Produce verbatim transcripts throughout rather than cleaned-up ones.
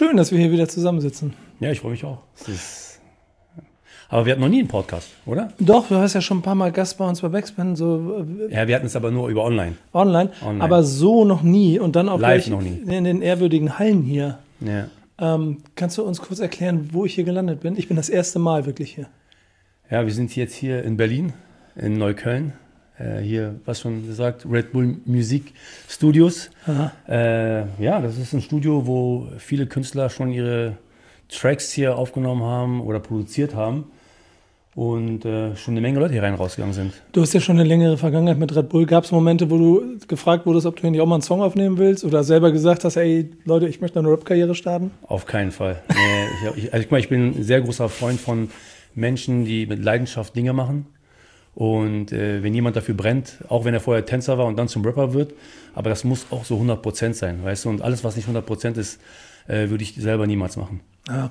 schön, dass wir hier wieder zusammensitzen. Ja, ich freue mich auch. Es ist, aber wir hatten noch nie einen Podcast, oder? Doch, du hast ja schon ein paar Mal Gast bei uns bei Backspin. So, ja, wir hatten es aber nur über online. Online, online. aber so noch nie. Und dann auch live gleich noch nie. In den ehrwürdigen Hallen hier. Ja. Ähm, kannst du uns kurz erklären, wo ich hier gelandet bin? Ich bin das erste Mal wirklich hier. Ja, wir sind jetzt hier in Berlin, in Neukölln. Äh, hier, was schon gesagt, Red Bull Music Studios. Äh, ja, das ist ein Studio, wo viele Künstler schon ihre Tracks hier aufgenommen haben oder produziert haben. Und äh, schon eine Menge Leute hier rein rausgegangen sind. Du hast ja schon eine längere Vergangenheit mit Red Bull. Gab es Momente, wo du gefragt wurdest, ob du hier nicht auch mal einen Song aufnehmen willst? Oder selber gesagt hast, ey Leute, ich möchte eine Rap-Karriere starten? Auf keinen Fall. Nee, ich, ich, also ich, meine, ich bin ein sehr großer Freund von Menschen, die mit Leidenschaft Dinge machen. Und äh, wenn jemand dafür brennt, auch wenn er vorher Tänzer war und dann zum Rapper wird, aber das muss auch so hundert Prozent sein, weißt du? Und alles, was nicht hundert Prozent ist, äh, würde ich selber niemals machen. Ja.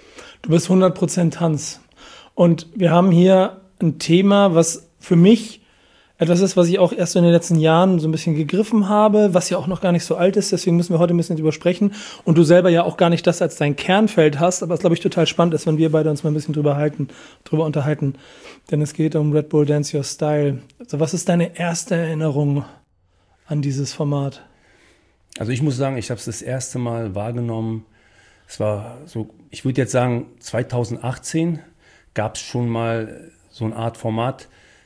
Du bist hundert Prozent Tanz. Und wir haben hier ein Thema, was für mich etwas ist, was ich auch erst in den letzten Jahren so ein bisschen gegriffen habe, was ja auch noch gar nicht so alt ist, deswegen müssen wir heute ein bisschen drüber sprechen. Und du selber ja auch gar nicht das als dein Kernfeld hast, aber es, glaube ich, total spannend ist, wenn wir beide uns mal ein bisschen drüber, halten, drüber unterhalten. Denn es geht um Red Bull Dance Your Style. Also was ist deine erste Erinnerung an dieses Format? Also ich muss sagen, ich habe es das erste Mal wahrgenommen, es war so, ich würde jetzt sagen, zweitausendachtzehn gab es schon mal so eine Art Format,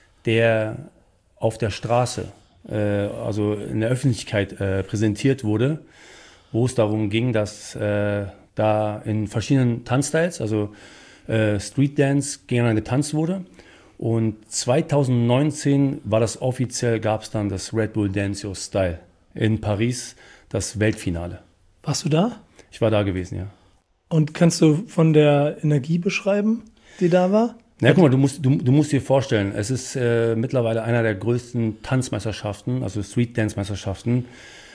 der auf der Straße, äh, also in der Öffentlichkeit äh, präsentiert wurde, wo es darum ging, dass äh, da in verschiedenen Tanzstyles, also äh, Street Dance, gegeneinander getanzt wurde. Und zweitausendneunzehn war das offiziell, gab es dann das Red Bull Dance Your Style in Paris, das Weltfinale. Warst du da? Ich war da gewesen, ja. Und kannst du von der Energie beschreiben, die da war? Na, guck mal, du musst, du, du musst dir vorstellen, es ist äh, mittlerweile einer der größten Tanzmeisterschaften, also Street-Dance-Meisterschaften,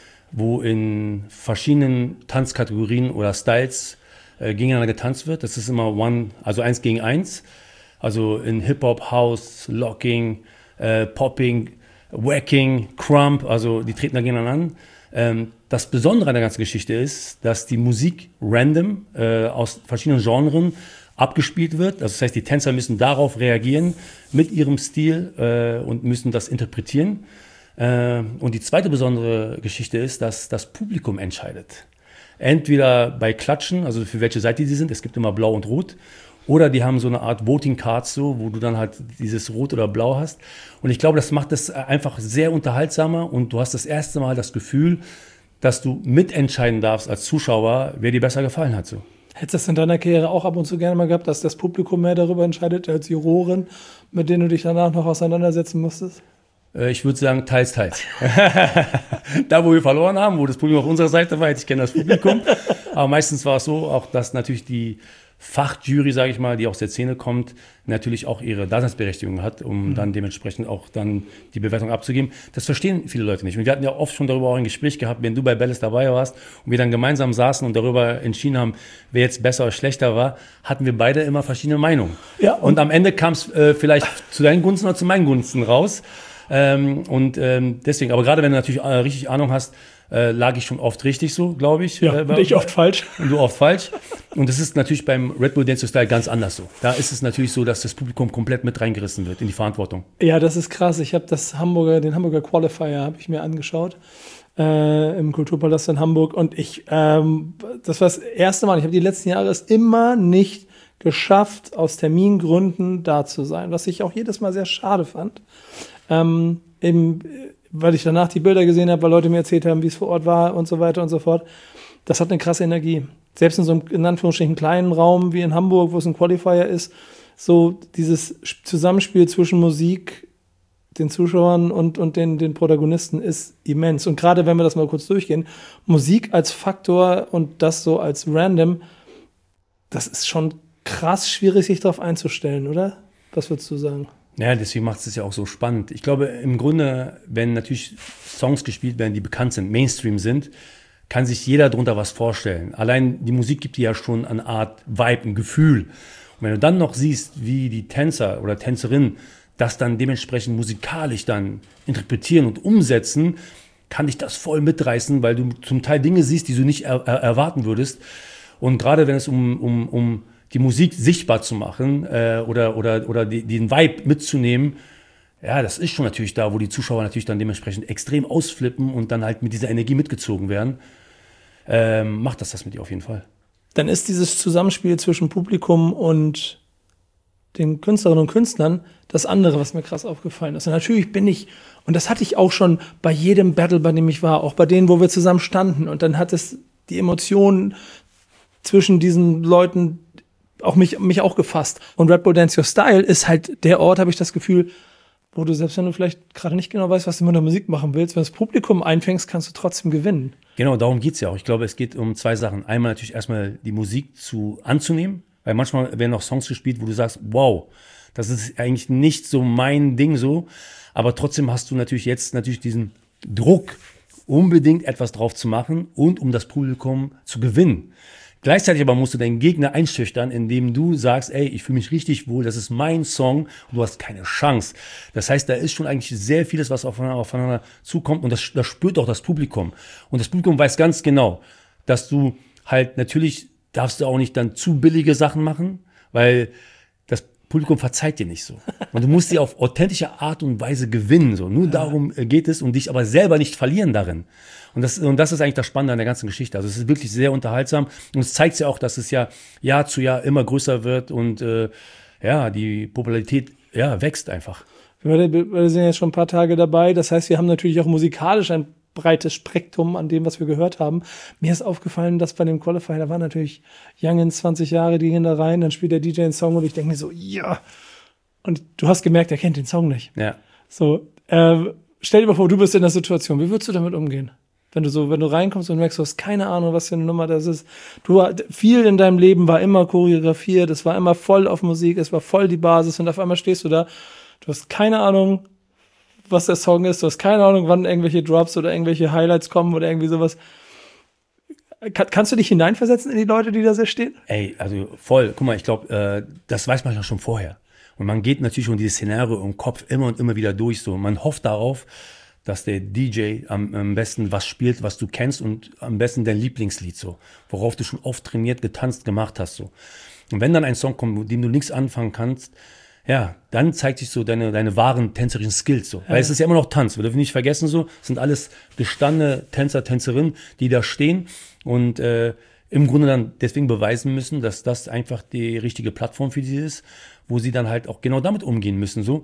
wo in verschiedenen Tanzkategorien oder Styles äh, gegeneinander getanzt wird. Das ist immer one, also eins gegen eins. Also in Hip-Hop, House, Locking, äh, Popping, Wacking, Crump, also die treten da gegeneinander an. Ähm, das Besondere an der ganzen Geschichte ist, dass die Musik random äh, aus verschiedenen Genres abgespielt wird. Also das heißt, die Tänzer müssen darauf reagieren mit ihrem Stil äh, und müssen das interpretieren. Äh, und die zweite besondere Geschichte ist, dass das Publikum entscheidet. Entweder bei Klatschen, also für welche Seite die sind, es gibt immer Blau und Rot, oder die haben so eine Art Voting Cards, so, wo du dann halt dieses Rot oder Blau hast. Und ich glaube, das macht das einfach sehr unterhaltsamer und du hast das erste Mal das Gefühl, dass du mitentscheiden darfst als Zuschauer, wer dir besser gefallen hat. So. Hättest du das in deiner Karriere auch ab und zu gerne mal gehabt, dass das Publikum mehr darüber entscheidet als Juroren, mit denen du dich danach noch auseinandersetzen musstest? Äh, ich würde sagen, teils, teils. Da, wo wir verloren haben, wo das Publikum auf unserer Seite war, ich kenne das Publikum. Aber meistens war es so, auch dass natürlich die Fachjury, sage ich mal, die aus der Szene kommt, natürlich auch ihre Daseinsberechtigung hat, um mhm. dann dementsprechend auch dann die Bewertung abzugeben. Das verstehen viele Leute nicht. Und wir hatten ja oft schon darüber auch ein Gespräch gehabt, wenn du bei Bellis dabei warst und wir dann gemeinsam saßen und darüber entschieden haben, wer jetzt besser oder schlechter war, hatten wir beide immer verschiedene Meinungen. Ja, und, und am Ende kam es äh, vielleicht zu deinen Gunsten oder zu meinen Gunsten raus. Ähm, und ähm, deswegen, aber gerade wenn du natürlich äh, richtig Ahnung hast, äh, lag ich schon oft richtig so, glaube ich. Ja, äh, und ich oft falsch. Und du oft falsch. Und das ist natürlich beim Red Bull Dance Your Style ganz anders so. Da ist es natürlich so, dass das Publikum komplett mit reingerissen wird in die Verantwortung. Ja, das ist krass. Ich habe das Hamburger, den Hamburger Qualifier habe ich mir angeschaut äh, im Kulturpalast in Hamburg. Und ich, ähm, das war das erste Mal. Ich habe die letzten Jahre es immer nicht geschafft, aus Termingründen da zu sein, was ich auch jedes Mal sehr schade fand. Ähm, eben, weil ich danach die Bilder gesehen habe, weil Leute mir erzählt haben, wie es vor Ort war und so weiter und so fort. Das hat eine krasse Energie. Selbst in so einem, in Anführungsstrichen, kleinen Raum wie in Hamburg, wo es ein Qualifier ist, so dieses Zusammenspiel zwischen Musik, den Zuschauern und, und den, den Protagonisten ist immens. Und gerade wenn wir das mal kurz durchgehen, Musik als Faktor und das so als random, das ist schon krass schwierig, sich darauf einzustellen, oder? Was würdest du sagen? Ja, deswegen macht es ja auch so spannend. Ich glaube, im Grunde, wenn natürlich Songs gespielt werden, die bekannt sind, Mainstream sind, kann sich jeder darunter was vorstellen. Allein die Musik gibt dir ja schon eine Art Vibe, ein Gefühl. Und wenn du dann noch siehst, wie die Tänzer oder Tänzerinnen das dann dementsprechend musikalisch dann interpretieren und umsetzen, kann dich das voll mitreißen, weil du zum Teil Dinge siehst, die du nicht er- er- erwarten würdest. Und gerade wenn es um, um, um die Musik sichtbar zu machen äh, oder, oder, oder die, den Vibe mitzunehmen, ja, das ist schon natürlich da, wo die Zuschauer natürlich dann dementsprechend extrem ausflippen und dann halt mit dieser Energie mitgezogen werden. Ähm, macht das das mit dir auf jeden Fall. Dann ist dieses Zusammenspiel zwischen Publikum und den Künstlerinnen und Künstlern das andere, was mir krass aufgefallen ist. Und natürlich bin ich, und das hatte ich auch schon bei jedem Battle, bei dem ich war, auch bei denen, wo wir zusammen standen. Und dann hat es die Emotionen zwischen diesen Leuten auch mich, mich auch gefasst. Und Red Bull Dance Your Style ist halt der Ort, habe ich das Gefühl, wo du, selbst wenn du vielleicht gerade nicht genau weißt, was du mit der Musik machen willst, wenn du das Publikum einfängst, kannst du trotzdem gewinnen. Genau, darum geht's ja auch. Ich glaube, es geht um zwei Sachen. Einmal natürlich erstmal die Musik zu anzunehmen, weil manchmal werden auch Songs gespielt, wo du sagst, wow, das ist eigentlich nicht so mein Ding so, aber trotzdem hast du natürlich jetzt natürlich diesen Druck, unbedingt etwas drauf zu machen und um das Publikum zu gewinnen. Gleichzeitig aber musst du deinen Gegner einschüchtern, indem du sagst, ey, ich fühle mich richtig wohl, das ist mein Song und du hast keine Chance. Das heißt, da ist schon eigentlich sehr vieles, was aufeinander, aufeinander zukommt und das, das spürt auch das Publikum. Und das Publikum weiß ganz genau, dass du halt natürlich, darfst du auch nicht dann zu billige Sachen machen, weil das Publikum verzeiht dir nicht so. Und du musst sie auf authentische Art und Weise gewinnen. So. Nur darum geht es und dich aber selber nicht verlieren darin. Und das, und das ist eigentlich das Spannende an der ganzen Geschichte. Also es ist wirklich sehr unterhaltsam und es zeigt ja auch, dass es ja Jahr zu Jahr immer größer wird und äh, ja, die Popularität ja, wächst einfach. Wir, wir sind jetzt schon ein paar Tage dabei. Das heißt, wir haben natürlich auch musikalisch ein breites Spektrum an dem, was wir gehört haben. Mir ist aufgefallen, dass bei dem Qualifier, da waren natürlich Youngins zwanzig Jahre, die gehen da rein, dann spielt der D J einen Song und ich denke mir so, ja. Und du hast gemerkt, er kennt den Song nicht. Ja. So, äh, stell dir mal vor, du bist in der Situation. Wie würdest du damit umgehen? Wenn du so, wenn du reinkommst und merkst, du hast keine Ahnung, was für eine Nummer das ist. Du, viel in deinem Leben war immer choreografiert, es war immer voll auf Musik, es war voll die Basis und auf einmal stehst du da, du hast keine Ahnung, was der Song ist, du hast keine Ahnung, wann irgendwelche Drops oder irgendwelche Highlights kommen oder irgendwie sowas. Kann, kannst du dich hineinversetzen in die Leute, die da sehr stehen? Ey, also voll. Guck mal, ich glaube, äh, das weiß man ja schon vorher. Und man geht natürlich um dieses Szenario im Kopf immer und immer wieder durch. So, man hofft darauf, dass der D J am, am besten was spielt, was du kennst und am besten dein Lieblingslied so, worauf du schon oft trainiert, getanzt, gemacht hast so. Und wenn dann ein Song kommt, mit dem du nichts anfangen kannst, ja, dann zeigt sich so deine, deine wahren tänzerischen Skills so. Ja. Weil es ist ja immer noch Tanz, wir dürfen nicht vergessen so, es sind alles gestandene Tänzer, Tänzerinnen, die da stehen und äh, im Grunde dann deswegen beweisen müssen, dass das einfach die richtige Plattform für sie ist, wo sie dann halt auch genau damit umgehen müssen so.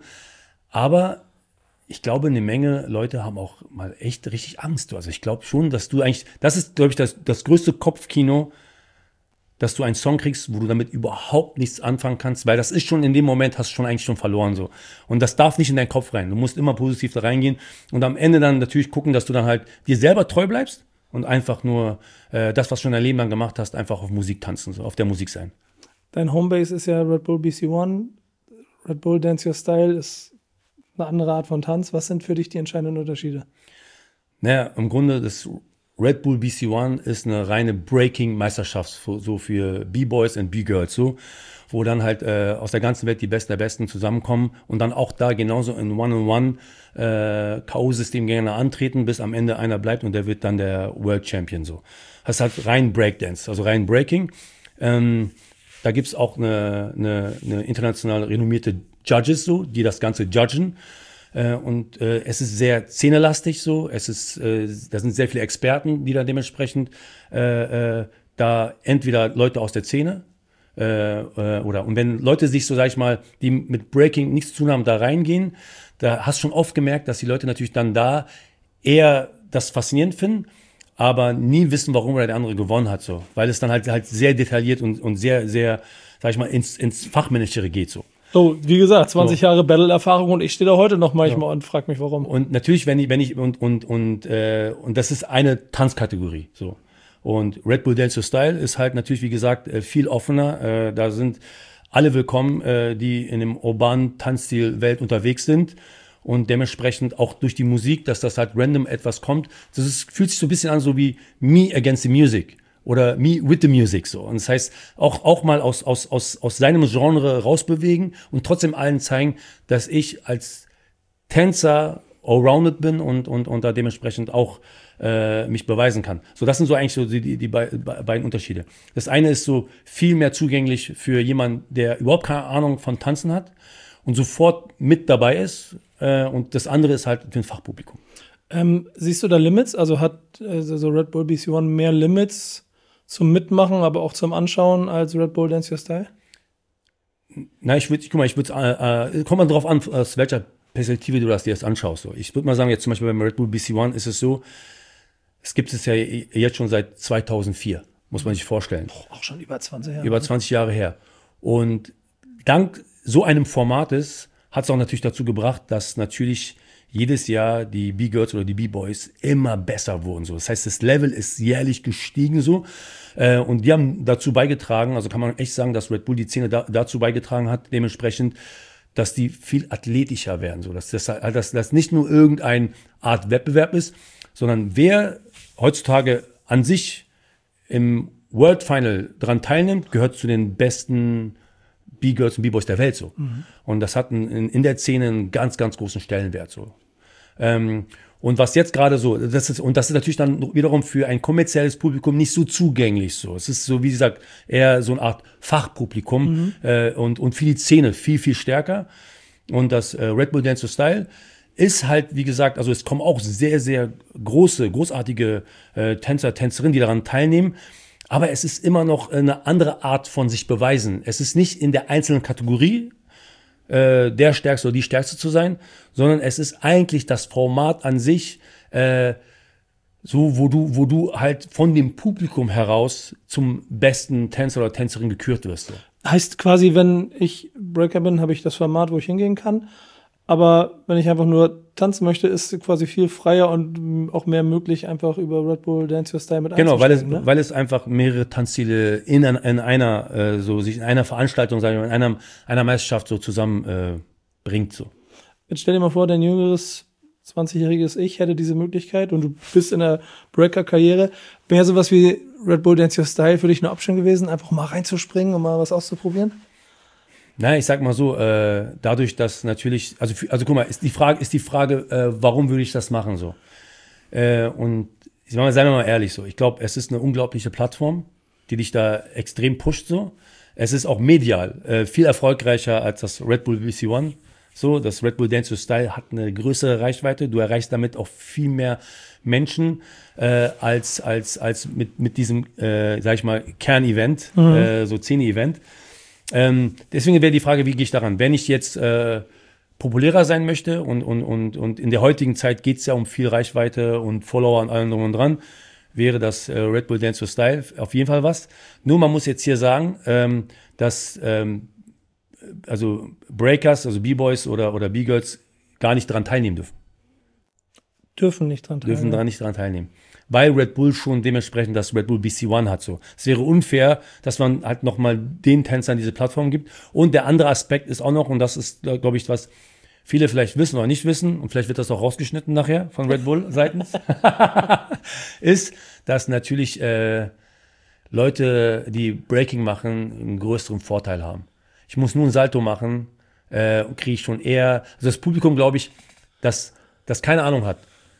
Aber ich glaube, eine Menge Leute haben auch mal echt richtig Angst. Also ich glaube schon, dass du eigentlich, das ist, glaube ich, das, das größte Kopfkino, dass du einen Song kriegst, wo du damit überhaupt nichts anfangen kannst, weil das ist schon in dem Moment, hast du schon eigentlich schon verloren so. Und das darf nicht in deinen Kopf rein. Du musst immer positiv da reingehen und am Ende dann natürlich gucken, dass du dann halt dir selber treu bleibst und einfach nur äh, das, was du schon dein Leben lang gemacht hast, einfach auf Musik tanzen, so auf der Musik sein. Dein Homebase ist ja Red Bull B C One. Red Bull Dance Your Style ist eine andere Art von Tanz. Was sind für dich die entscheidenden Unterschiede? Naja, im Grunde, das Red Bull B C One ist eine reine Breaking-Meisterschaft, so für B-Boys und B-Girls, so, wo dann halt äh, aus der ganzen Welt die Besten der Besten zusammenkommen und dann auch da genauso in One-on-One äh, K O-System gegeneinander antreten, bis am Ende einer bleibt und der wird dann der World Champion, so. Das ist halt rein Breakdance, also rein Breaking. Ähm, da gibt's auch eine, eine, eine international renommierte Judges so, die das Ganze judgen. Äh, und äh, es ist sehr szenelastig so. Es ist, äh, da sind sehr viele Experten, die da dementsprechend äh, äh, da entweder Leute aus der Szene äh, äh, oder und wenn Leute sich so, sag ich mal, die mit Breaking nichts zu tun haben, da reingehen, da hast du schon oft gemerkt, dass die Leute natürlich dann da eher das faszinierend finden, aber nie wissen, warum oder der andere gewonnen hat so, weil es dann halt halt sehr detailliert und und sehr sehr, sag ich mal, ins ins Fachmännischere geht so. So, wie gesagt, zwanzig so. Jahre Battle-Erfahrung und ich stehe da heute noch manchmal ja. und frage mich, warum. Und natürlich, wenn ich, wenn ich, und, und, und, äh, und das ist eine Tanzkategorie, so. Und Red Bull Dance Your Style ist halt natürlich, wie gesagt, viel offener. Äh, da sind alle willkommen, äh, die in dem urbanen Tanzstil Welt unterwegs sind. Und dementsprechend auch durch die Musik, dass das halt random etwas kommt. Das ist, fühlt sich so ein bisschen an, so wie Me Against the Music. Oder Me with the Music, so. Und das heißt, auch, auch mal aus, aus, aus, aus seinem Genre rausbewegen und trotzdem allen zeigen, dass ich als Tänzer allrounded bin und, und, und da dementsprechend auch äh, mich beweisen kann. So, das sind so eigentlich so die, die, die beiden Unterschiede. Das eine ist so viel mehr zugänglich für jemanden, der überhaupt keine Ahnung von Tanzen hat und sofort mit dabei ist. Äh, und das andere ist halt für ein Fachpublikum. Ähm, siehst du da Limits? Also hat also Red Bull B C One mehr Limits zum Mitmachen, aber auch zum Anschauen als Red Bull Dance Your Style? Na, ich würde, guck mal, ich würde, äh, äh, kommt mal drauf an, aus welcher Perspektive du das dir jetzt anschaust. So. Ich würde mal sagen, jetzt zum Beispiel beim Red Bull B C One ist es so, es gibt es ja jetzt schon seit zweitausendvier, muss man sich vorstellen. Boah, auch schon über zwanzig Jahre. Über zwanzig Jahre her. Und dank so einem Formates hat es auch natürlich dazu gebracht, dass natürlich jedes Jahr die B-Girls oder die B-Boys immer besser wurden. So. Das heißt, das Level ist jährlich gestiegen so. Äh, und die haben dazu beigetragen, also kann man echt sagen, dass Red Bull die Szene da, dazu beigetragen hat, dementsprechend, dass die viel athletischer werden. So. Dass das dass, dass nicht nur irgendeine Art Wettbewerb ist, sondern wer heutzutage an sich im World Final daran teilnimmt, gehört zu den besten B-Girls und B-Boys der Welt so. Mhm. Und das hat in, in der Szene einen ganz, ganz großen Stellenwert so. Ähm, und was jetzt gerade so, das ist, und das ist natürlich dann wiederum für ein kommerzielles Publikum nicht so zugänglich so. Es ist so, wie gesagt, eher so eine Art Fachpublikum mhm. äh, und, und für die Szene viel, viel stärker. Und das äh, Red Bull Dance Your Style ist halt, wie gesagt, also es kommen auch sehr, sehr große, großartige äh, Tänzer, Tänzerinnen, die daran teilnehmen. Aber es ist immer noch eine andere Art von sich beweisen. Es ist nicht in der einzelnen Kategorie äh, der Stärkste oder die Stärkste zu sein, sondern es ist eigentlich das Format an sich, äh, so wo du, wo du halt von dem Publikum heraus zum besten Tänzer oder Tänzerin gekürt wirst. So. Heißt quasi, wenn ich Breaker bin, habe ich das Format, wo ich hingehen kann. Aber wenn ich einfach nur tanzen möchte, ist quasi viel freier und auch mehr möglich, einfach über Red Bull Dance Your Style mit Genau, weil es, ne? weil es einfach mehrere Tanzstile in, in einer, äh, so sich in einer Veranstaltung, sagen wir mal, in einer, einer Meisterschaft so zusammen äh, bringt. So. Jetzt stell dir mal vor, dein jüngeres zwanzigjähriges Ich hätte diese Möglichkeit und du bist in der Breaker-Karriere. Wäre sowas wie Red Bull Dance Your Style für dich eine Option gewesen, einfach mal reinzuspringen und mal was auszuprobieren? Na, ich sag mal so, äh, dadurch, dass natürlich, also, also guck mal, ist die Frage, ist die Frage, äh, warum würde ich das machen so? Äh, und ich sag mal, seien wir mal ehrlich so, ich glaube, es ist eine unglaubliche Plattform, die dich da extrem pusht so. Es ist auch medial äh, viel erfolgreicher als das Red Bull B C One. So, das Red Bull Dance Your Style hat eine größere Reichweite. Du erreichst damit auch viel mehr Menschen äh, als als als mit mit diesem, äh, sag ich mal, Kernevent, mhm. äh, so Szene-Event. Ähm, deswegen wäre die Frage, wie gehe ich daran? Wenn ich jetzt äh, populärer sein möchte und, und, und, und in der heutigen Zeit geht es ja um viel Reichweite und Follower und allem drum und dran, wäre das äh, Red Bull Dance Your Style auf jeden Fall was. Nur man muss jetzt hier sagen, ähm, dass ähm, also Breakers, also B-Boys oder, oder B-Girls gar nicht daran teilnehmen dürfen. Dürfen nicht daran teilnehmen. Dürfen daran nicht daran teilnehmen. Weil Red Bull schon dementsprechend das Red Bull B C One hat so. Es wäre unfair, dass man halt nochmal den Tänzern diese Plattform gibt. Und der andere Aspekt ist auch noch, und das ist, glaube ich, was viele vielleicht wissen oder nicht wissen, und vielleicht wird das auch rausgeschnitten nachher von Red Bull seitens, ist, dass natürlich äh, Leute, die Breaking machen, einen größeren Vorteil haben. Ich muss nur einen Salto machen, äh, und kriege ich schon eher, also das Publikum, glaube ich, das, das keine Ahnung hat,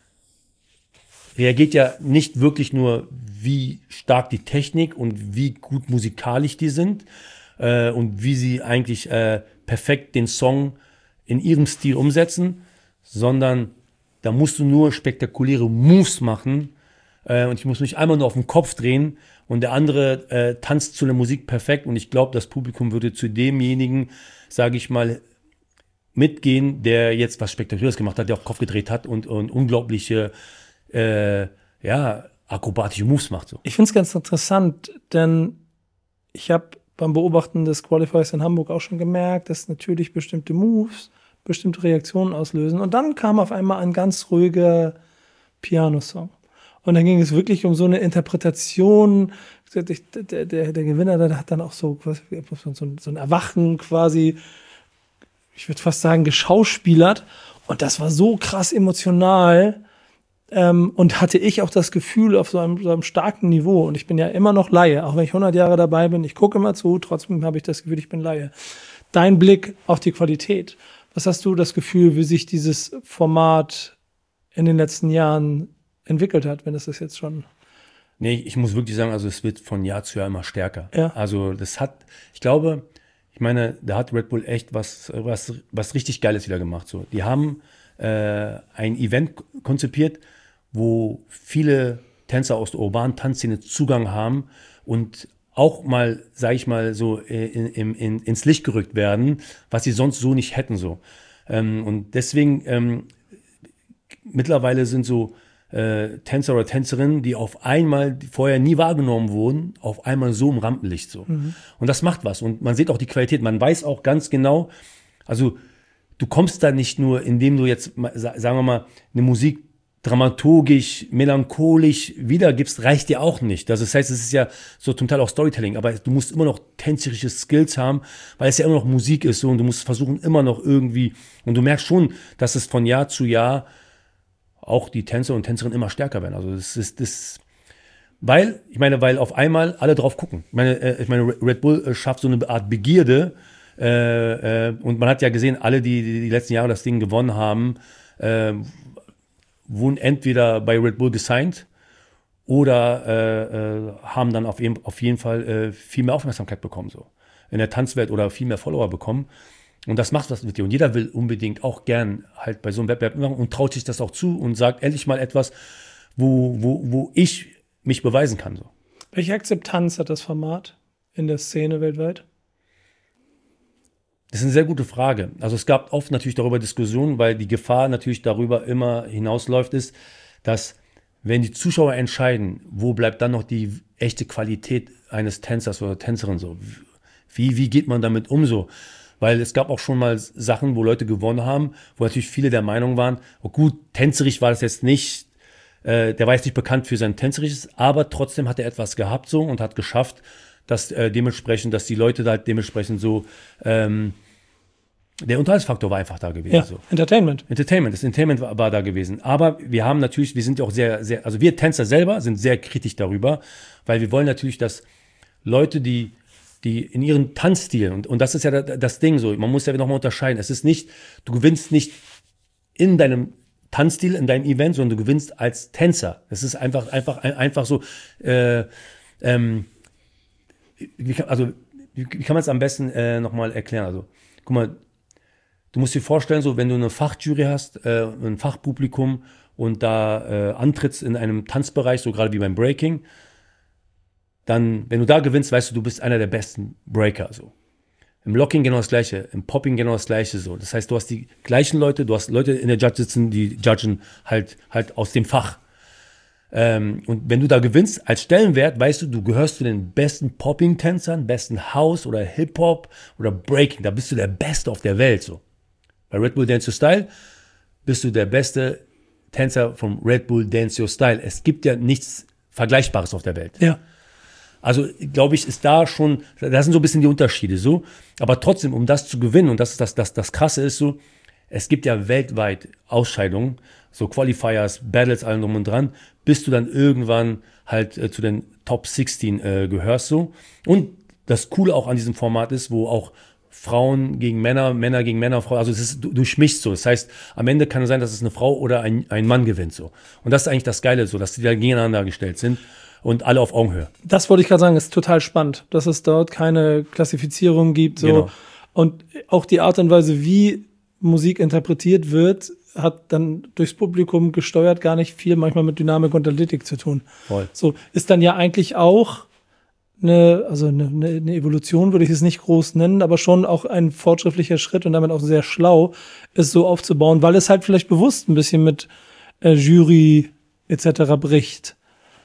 reagiert ja nicht wirklich nur, wie stark die Technik und wie gut musikalisch die sind äh, und wie sie eigentlich äh, perfekt den Song in ihrem Stil umsetzen, sondern da musst du nur spektakuläre Moves machen äh, und ich muss mich einmal nur auf den Kopf drehen und der andere äh, tanzt zu der Musik perfekt und ich glaube, das Publikum würde zu demjenigen, sage ich mal, mitgehen, der jetzt was Spektakuläres gemacht hat, der auch Kopf gedreht hat und, und unglaubliche Äh, ja, akrobatische Moves macht. So. Ich finde es ganz interessant, denn ich habe beim Beobachten des Qualifiers in Hamburg auch schon gemerkt, dass natürlich bestimmte Moves bestimmte Reaktionen auslösen. Und dann kam auf einmal ein ganz ruhiger Piano-Song. Und dann ging es wirklich um so eine Interpretation. Der, der, der, der Gewinner der hat dann auch so, so, so ein Erwachen quasi, ich würde fast sagen, geschauspielert. Und das war so krass emotional. Ähm, und hatte ich auch das Gefühl auf so einem, so einem starken Niveau, und ich bin ja immer noch Laie, auch wenn ich hundert Jahre dabei bin, ich gucke immer zu, trotzdem habe ich das Gefühl, ich bin Laie. Dein Blick auf die Qualität, was hast du das Gefühl, wie sich dieses Format in den letzten Jahren entwickelt hat, wenn es das jetzt schon... Nee, ich muss wirklich sagen, also es wird von Jahr zu Jahr immer stärker. Ja. Also das hat, ich glaube, ich meine, da hat Red Bull echt was, was, was richtig Geiles wieder gemacht. So. Die haben äh, ein Event konzipiert, wo viele Tänzer aus der urbanen Tanzszene Zugang haben und auch mal, sage ich mal, so in, in, in, ins Licht gerückt werden, was sie sonst so nicht hätten. So. Ähm, und deswegen, ähm, mittlerweile sind so Äh, Tänzer oder Tänzerinnen, die auf einmal, die vorher nie wahrgenommen wurden, auf einmal so im Rampenlicht so. Mhm. Und das macht was. Und man sieht auch die Qualität. Man weiß auch ganz genau, also du kommst da nicht nur, indem du jetzt, sagen wir mal, eine Musik dramaturgisch, melancholisch wiedergibst, reicht dir auch nicht. Das heißt, es ist ja so zum Teil auch Storytelling, aber du musst immer noch tänzerische Skills haben, weil es ja immer noch Musik ist so und du musst versuchen immer noch irgendwie, und du merkst schon, dass es von Jahr zu Jahr auch die Tänzer und Tänzerinnen immer stärker werden. Also das ist das, weil, ich meine, weil auf einmal alle drauf gucken. Ich meine, äh, ich meine Red Bull äh, schafft so eine Art Begierde äh, äh, und man hat ja gesehen, alle, die, die die letzten Jahre das Ding gewonnen haben, äh, wurden entweder bei Red Bull gesigned oder äh, äh, haben dann auf, eben, auf jeden Fall äh, viel mehr Aufmerksamkeit bekommen, so in der Tanzwelt oder viel mehr Follower bekommen. Und das macht was mit dir. Und jeder will unbedingt auch gern halt bei so einem Wettbewerb machen und traut sich das auch zu und sagt endlich mal etwas, wo, wo, wo ich mich beweisen kann. So. Welche Akzeptanz hat das Format in der Szene weltweit? Das ist eine sehr gute Frage. Also es gab oft natürlich darüber Diskussionen, weil die Gefahr natürlich darüber immer hinausläuft, ist, dass wenn die Zuschauer entscheiden, wo bleibt dann noch die echte Qualität eines Tänzers oder Tänzerin so? Wie, wie geht man damit um so? Weil es gab auch schon mal Sachen, wo Leute gewonnen haben, wo natürlich viele der Meinung waren, oh gut, tänzerisch war das jetzt nicht, äh, der war jetzt nicht bekannt für sein Tänzerisches, aber trotzdem hat er etwas gehabt so und hat geschafft, dass äh, dementsprechend, dass die Leute da dementsprechend so, ähm, der Unterhaltsfaktor war einfach da gewesen. Ja, so. Entertainment. Entertainment, das Entertainment war, war da gewesen. Aber wir haben natürlich, wir sind auch sehr, sehr, also wir Tänzer selber sind sehr kritisch darüber, weil wir wollen natürlich, dass Leute, die die in ihren Tanzstil, und, und das ist ja das Ding so, man muss ja nochmal unterscheiden, es ist nicht, du gewinnst nicht in deinem Tanzstil, in deinem Event, sondern du gewinnst als Tänzer. Es ist einfach, einfach, einfach so, äh, ähm, wie kann, also, wie kann man es am besten äh, nochmal erklären? Also, guck mal, du musst dir vorstellen, so, wenn du eine Fachjury hast, äh, ein Fachpublikum und da äh, antrittst in einem Tanzbereich, so gerade wie beim Breaking, dann, wenn du da gewinnst, weißt du, du bist einer der besten Breaker, so. Im Locking genau das Gleiche, im Popping genau das Gleiche, so. Das heißt, du hast die gleichen Leute, du hast Leute in der Judge sitzen, die judgen halt, halt aus dem Fach. Ähm, und wenn du da gewinnst, als Stellenwert, weißt du, du gehörst zu den besten Popping-Tänzern, besten House oder Hip-Hop oder Breaking, da bist du der Beste auf der Welt, so. Bei Red Bull Dance Your Style bist du der beste Tänzer vom Red Bull Dance Your Style. Es gibt ja nichts Vergleichbares auf der Welt. Ja. Also, glaube ich, ist da schon, da sind so ein bisschen die Unterschiede so. Aber trotzdem, um das zu gewinnen, und das ist das, das, das Krasse ist so, es gibt ja weltweit Ausscheidungen, so Qualifiers, Battles, allem drum und dran, bis du dann irgendwann halt äh, zu den Top sechzehn äh, gehörst so. Und das Coole auch an diesem Format ist, wo auch Frauen gegen Männer, Männer gegen Männer, Frauen, also es ist, du, du schmischst so. Das heißt, am Ende kann es sein, dass es eine Frau oder ein, ein Mann gewinnt so. Und das ist eigentlich das Geile so, dass die da gegeneinander gestellt sind. Und alle auf Augenhöhe. Das wollte ich gerade sagen, ist total spannend, dass es dort keine Klassifizierung gibt. So. Genau. Und auch die Art und Weise, wie Musik interpretiert wird, hat dann durchs Publikum gesteuert gar nicht viel manchmal mit Dynamik und Analytik zu tun. Voll. So ist dann ja eigentlich auch eine, also eine, eine Evolution, würde ich es nicht groß nennen, aber schon auch ein fortschrittlicher Schritt und damit auch sehr schlau, es so aufzubauen, weil es halt vielleicht bewusst ein bisschen mit äh, Jury et cetera bricht.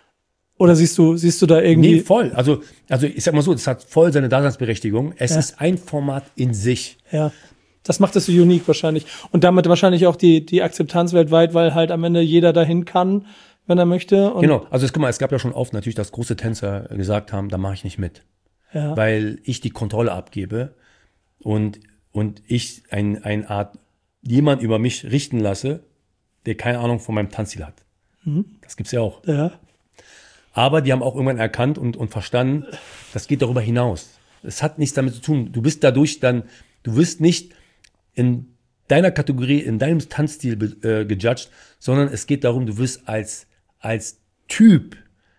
Oder siehst du, siehst du da irgendwie? Nee, voll. Also, also ich sag mal so, das hat voll seine Daseinsberechtigung. Es Ja. ist ein Format in sich. Ja, das macht es so unique wahrscheinlich. Und damit wahrscheinlich auch die, die Akzeptanz weltweit, weil halt am Ende jeder dahin kann, wenn er möchte. Und Genau. Also, es, guck mal, es gab ja schon oft natürlich, dass große Tänzer gesagt haben, da mache ich nicht mit. Ja. Weil ich die Kontrolle abgebe und, und ich ein, eine Art, jemand über mich richten lasse, der keine Ahnung von meinem Tanzstil hat. Mhm. Das gibt's ja auch. Ja. Aber die haben auch irgendwann erkannt und, und verstanden, das geht darüber hinaus. Es hat nichts damit zu tun. Du bist dadurch dann, du wirst nicht in deiner Kategorie, in deinem Tanzstil äh, gejudged, sondern es geht darum, du wirst als als Typ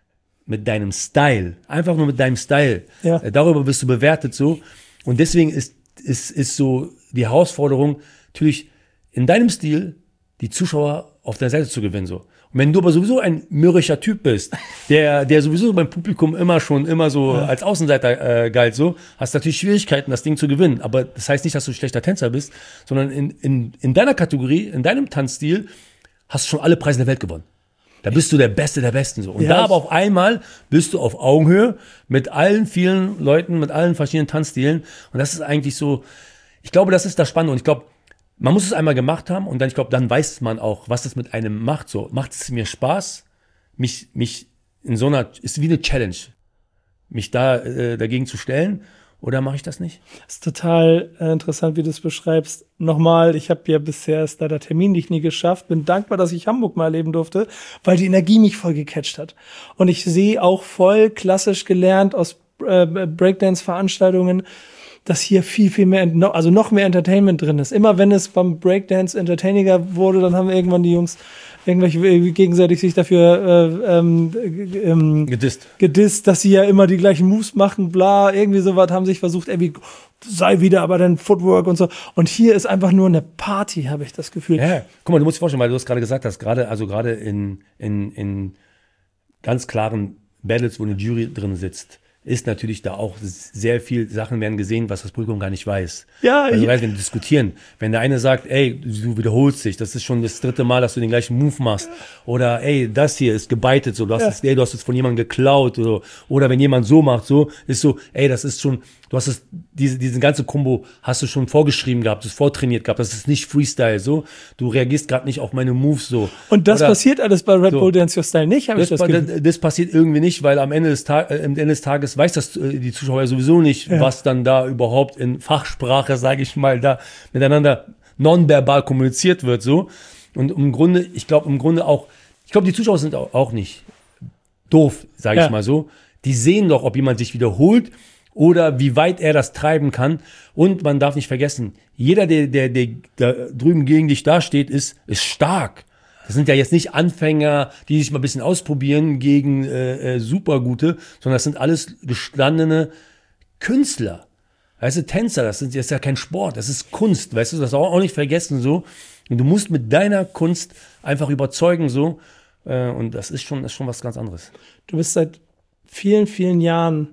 mit deinem Style, einfach nur mit deinem Style, Ja. äh, darüber wirst du bewertet so. Und deswegen ist, ist, ist so die Herausforderung, natürlich in deinem Stil die Zuschauer auf der Seite zu gewinnen so. Und wenn du aber sowieso ein mürrischer Typ bist, der, der sowieso beim Publikum immer schon, immer so ja. als Außenseiter äh, galt so, hast du natürlich Schwierigkeiten, das Ding zu gewinnen. Aber das heißt nicht, dass du ein schlechter Tänzer bist, sondern in, in, in deiner Kategorie, in deinem Tanzstil hast du schon alle Preise der Welt gewonnen. Da bist du der Beste der Besten so. Und ja, da aber auf einmal bist du auf Augenhöhe mit allen vielen Leuten, mit allen verschiedenen Tanzstilen. Und das ist eigentlich so, ich glaube, das ist das Spannende. Und ich glaube, man muss es einmal gemacht haben und dann, ich glaube, dann weiß man auch, was das mit einem macht. So, macht es mir Spaß, mich, mich in so einer, ist wie eine Challenge, mich da äh, dagegen zu stellen, oder mache ich das nicht? Das ist total äh, interessant, wie du es beschreibst. Nochmal, ich habe ja bisher es leider terminlich nie geschafft. Bin dankbar, dass ich Hamburg mal erleben durfte, weil die Energie mich voll gecatcht hat. Und ich sehe auch voll klassisch gelernt aus äh, Breakdance-Veranstaltungen, dass hier viel, viel mehr, also noch mehr Entertainment drin ist. Immer wenn es beim Breakdance entertainiger wurde, dann haben irgendwann die Jungs irgendwelche gegenseitig sich dafür äh, ähm, ähm, gedisst. gedisst, dass sie ja immer die gleichen Moves machen, bla, irgendwie sowas, haben sich versucht, irgendwie sei wieder, aber dann Footwork und so. Und hier ist einfach nur eine Party, habe ich das Gefühl. Ja, guck mal, du musst dir vorstellen, weil du es gerade gesagt hast, gerade, also gerade in, in, in ganz klaren Battles, wo eine Jury drin sitzt, ist natürlich da auch sehr viel Sachen werden gesehen, was das Publikum gar nicht weiß. Ja, also, ich, wenn wir diskutieren, wenn der eine sagt, ey, du wiederholst dich, das ist schon das dritte Mal, dass du den gleichen Move machst, oder ey, das hier ist gebeitet, so, du hast, ja. es, ey, du hast es von jemandem geklaut, oder, oder wenn jemand so macht, so, ist so, ey, das ist schon, du hast es, diese, diesen ganze Kombo hast du schon vorgeschrieben gehabt, du hast vortrainiert gehabt, das ist nicht Freestyle, so, du reagierst gerade nicht auf meine Moves, so. Und das oder, passiert alles bei Red so. Bull Dance Your Style nicht, habe ich das Gefühl. Das, das passiert irgendwie nicht, weil am Ende des, Tag, äh, am Ende des Tages weiß das äh, die Zuschauer ja sowieso nicht, ja. was dann da überhaupt in Fachsprache, sage ich mal, da miteinander nonverbal kommuniziert wird, so. Und im Grunde, ich glaube im Grunde auch, ich glaube, die Zuschauer sind auch, auch nicht doof, sage ich ja. mal so. Die sehen doch, ob jemand sich wiederholt oder wie weit er das treiben kann. Und man darf nicht vergessen, jeder, der, der, der, der drüben gegen dich dasteht, ist, ist stark. Das sind ja jetzt nicht Anfänger, die sich mal ein bisschen ausprobieren gegen äh, äh, Supergute, sondern das sind alles gestandene Künstler. Weißt du, Tänzer, das, sind, das ist ja kein Sport, das ist Kunst, weißt du, das auch, auch nicht vergessen so. Und du musst mit deiner Kunst einfach überzeugen so. Äh, und das ist schon, ist schon was ganz anderes. Du bist seit vielen, vielen Jahren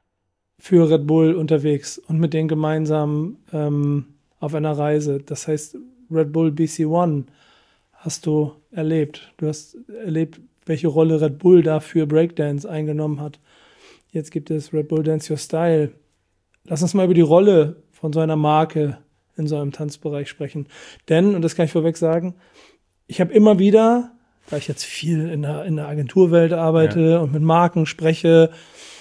für Red Bull unterwegs und mit denen gemeinsam ähm, auf einer Reise. Das heißt, Red Bull B C One hast du erlebt. Du hast erlebt, welche Rolle Red Bull da für Breakdance eingenommen hat. Jetzt gibt es Red Bull Dance Your Style. Lass uns mal über die Rolle von so einer Marke in so einem Tanzbereich sprechen. Denn, und das kann ich vorweg sagen, ich habe immer wieder, da ich jetzt viel in der, in der Agenturwelt arbeite ja. und mit Marken spreche,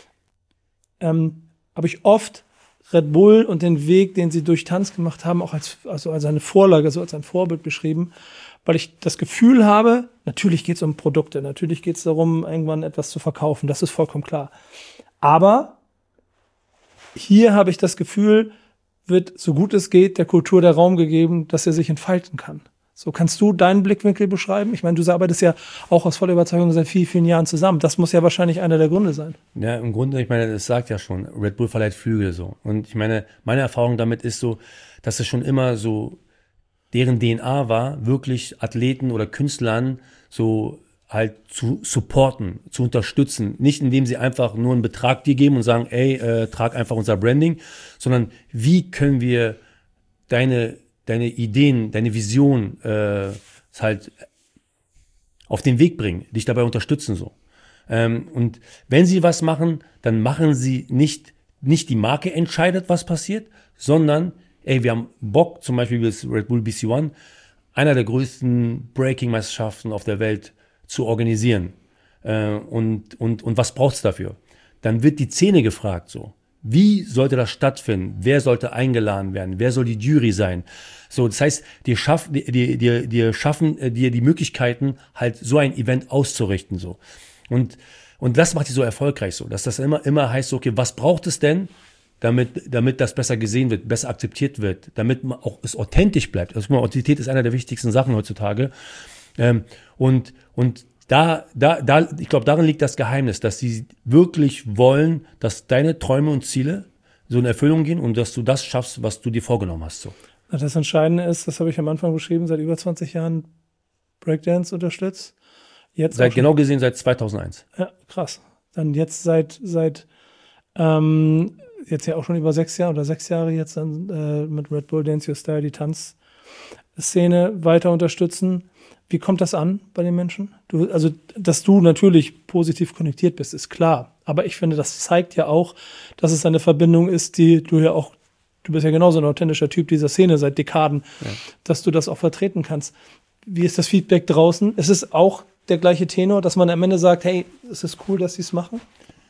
ähm, habe ich oft Red Bull und den Weg, den sie durch Tanz gemacht haben, auch als, also als eine Vorlage, so als ein Vorbild beschrieben, weil ich das Gefühl habe, natürlich geht es um Produkte, natürlich geht es darum, irgendwann etwas zu verkaufen, das ist vollkommen klar. Aber hier habe ich das Gefühl, wird, so gut es geht, der Kultur der Raum gegeben, dass er sich entfalten kann. So, kannst du deinen Blickwinkel beschreiben? Ich meine, du arbeitest ja auch aus voller Überzeugung seit vielen, vielen Jahren zusammen. Das muss ja wahrscheinlich einer der Gründe sein. Ja, im Grunde, ich meine, das sagt ja schon, Red Bull verleiht Flügel so. Und ich meine, meine Erfahrung damit ist so, dass es schon immer so deren D N A war, wirklich Athleten oder Künstlern so halt zu supporten, zu unterstützen. Nicht indem sie einfach nur einen Betrag dir geben und sagen, ey, äh, trag einfach unser Branding, sondern wie können wir deine, deine Ideen, deine Vision äh, halt auf den Weg bringen, dich dabei unterstützen so. Ähm, und wenn sie was machen, dann machen sie nicht, nicht die Marke entscheidet, was passiert, sondern ey, wir haben Bock, zum Beispiel wie das Red Bull B C One, einer der größten Breaking-Meisterschaften auf der Welt zu organisieren. Äh, und, und, und was braucht's dafür? Dann wird die Szene gefragt so. Wie sollte das stattfinden? Wer sollte eingeladen werden? Wer soll die Jury sein? So, das heißt, dir schaffen, dir, dir, dir schaffen dir die Möglichkeiten, halt so ein Event auszurichten so. Und, und das macht die so erfolgreich so, dass das immer, immer heißt, okay, was braucht es denn, damit, damit das besser gesehen wird, besser akzeptiert wird, damit man auch es authentisch bleibt. Also Authentizität ist einer der wichtigsten Sachen heutzutage. Ähm, und, und da, da, da, ich glaube, darin liegt das Geheimnis, dass sie wirklich wollen, dass deine Träume und Ziele so in Erfüllung gehen und dass du das schaffst, was du dir vorgenommen hast. So. Das Entscheidende ist, das habe ich am Anfang beschrieben, seit über zwanzig Jahren Breakdance unterstützt. Jetzt seit genau gesehen seit zweitausendeins. Ja, krass. Dann jetzt seit, seit ähm, jetzt ja auch schon über sechs Jahre oder sechs Jahre jetzt dann äh, mit Red Bull Dance Your Style die Tanzszene weiter unterstützen. Wie kommt das an bei den Menschen? Du, also, dass du natürlich positiv konnektiert bist, ist klar. Aber ich finde, das zeigt ja auch, dass es eine Verbindung ist, die du ja auch, du bist ja genauso ein authentischer Typ dieser Szene seit Dekaden, ja. dass du das auch vertreten kannst. Wie ist das Feedback draußen? Ist es auch der gleiche Tenor, dass man am Ende sagt, hey, es ist cool, dass sie es machen?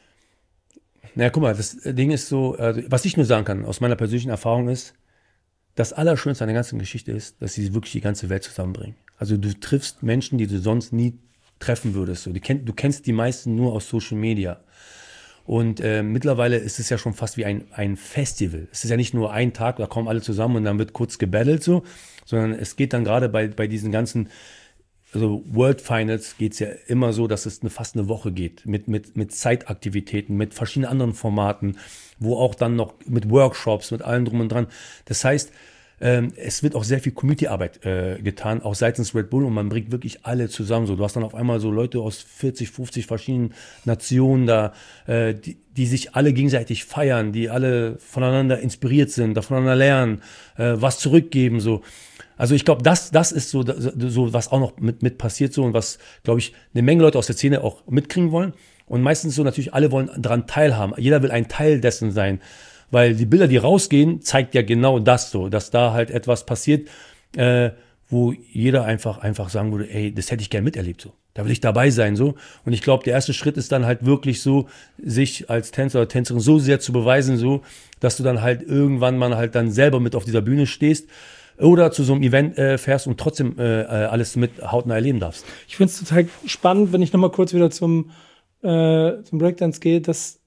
Naja, guck mal, das Ding ist so, also, was ich nur sagen kann, aus meiner persönlichen Erfahrung ist, das Allerschönste an der ganzen Geschichte ist, dass sie wirklich die ganze Welt zusammenbringen. Also du triffst Menschen, die du sonst nie treffen würdest. So, du, kenn, du kennst die meisten nur aus Social Media. Und äh, mittlerweile ist es ja schon fast wie ein, ein Festival. Es ist ja nicht nur ein Tag, da kommen alle zusammen und dann wird kurz gebattelt, so, sondern es geht dann gerade bei, bei diesen ganzen also World Finals geht es ja immer so, dass es eine, fast eine Woche geht, mit, mit, mit Zeitaktivitäten, mit verschiedenen anderen Formaten, wo auch dann noch mit Workshops, mit allem drum und dran. Das heißt, ähm, es wird auch sehr viel Community-Arbeit äh, getan, auch seitens Red Bull, und man bringt wirklich alle zusammen. So, du hast dann auf einmal so Leute aus vierzig, fünfzig verschiedenen Nationen da, äh, die, die sich alle gegenseitig feiern, die alle voneinander inspiriert sind, voneinander lernen, äh, was zurückgeben, so. Also ich glaube, das, das ist so, so, was auch noch mit, mit passiert so und was, glaube ich, eine Menge Leute aus der Szene auch mitkriegen wollen. Und meistens so natürlich, alle wollen daran teilhaben. Jeder will ein Teil dessen sein. Weil die Bilder, die rausgehen, zeigt ja genau das so, dass da halt etwas passiert, äh, wo jeder einfach, einfach sagen würde, ey, das hätte ich gern miterlebt so. Da will ich dabei sein so. Und ich glaube, der erste Schritt ist dann halt wirklich so, sich als Tänzer oder Tänzerin so sehr zu beweisen so, dass du dann halt irgendwann mal halt dann selber mit auf dieser Bühne stehst. Oder zu so einem Event äh, fährst und trotzdem äh, alles mit hautnah erleben darfst. Ich finde es total spannend, wenn ich nochmal kurz wieder zum, äh, zum Breakdance gehe, dass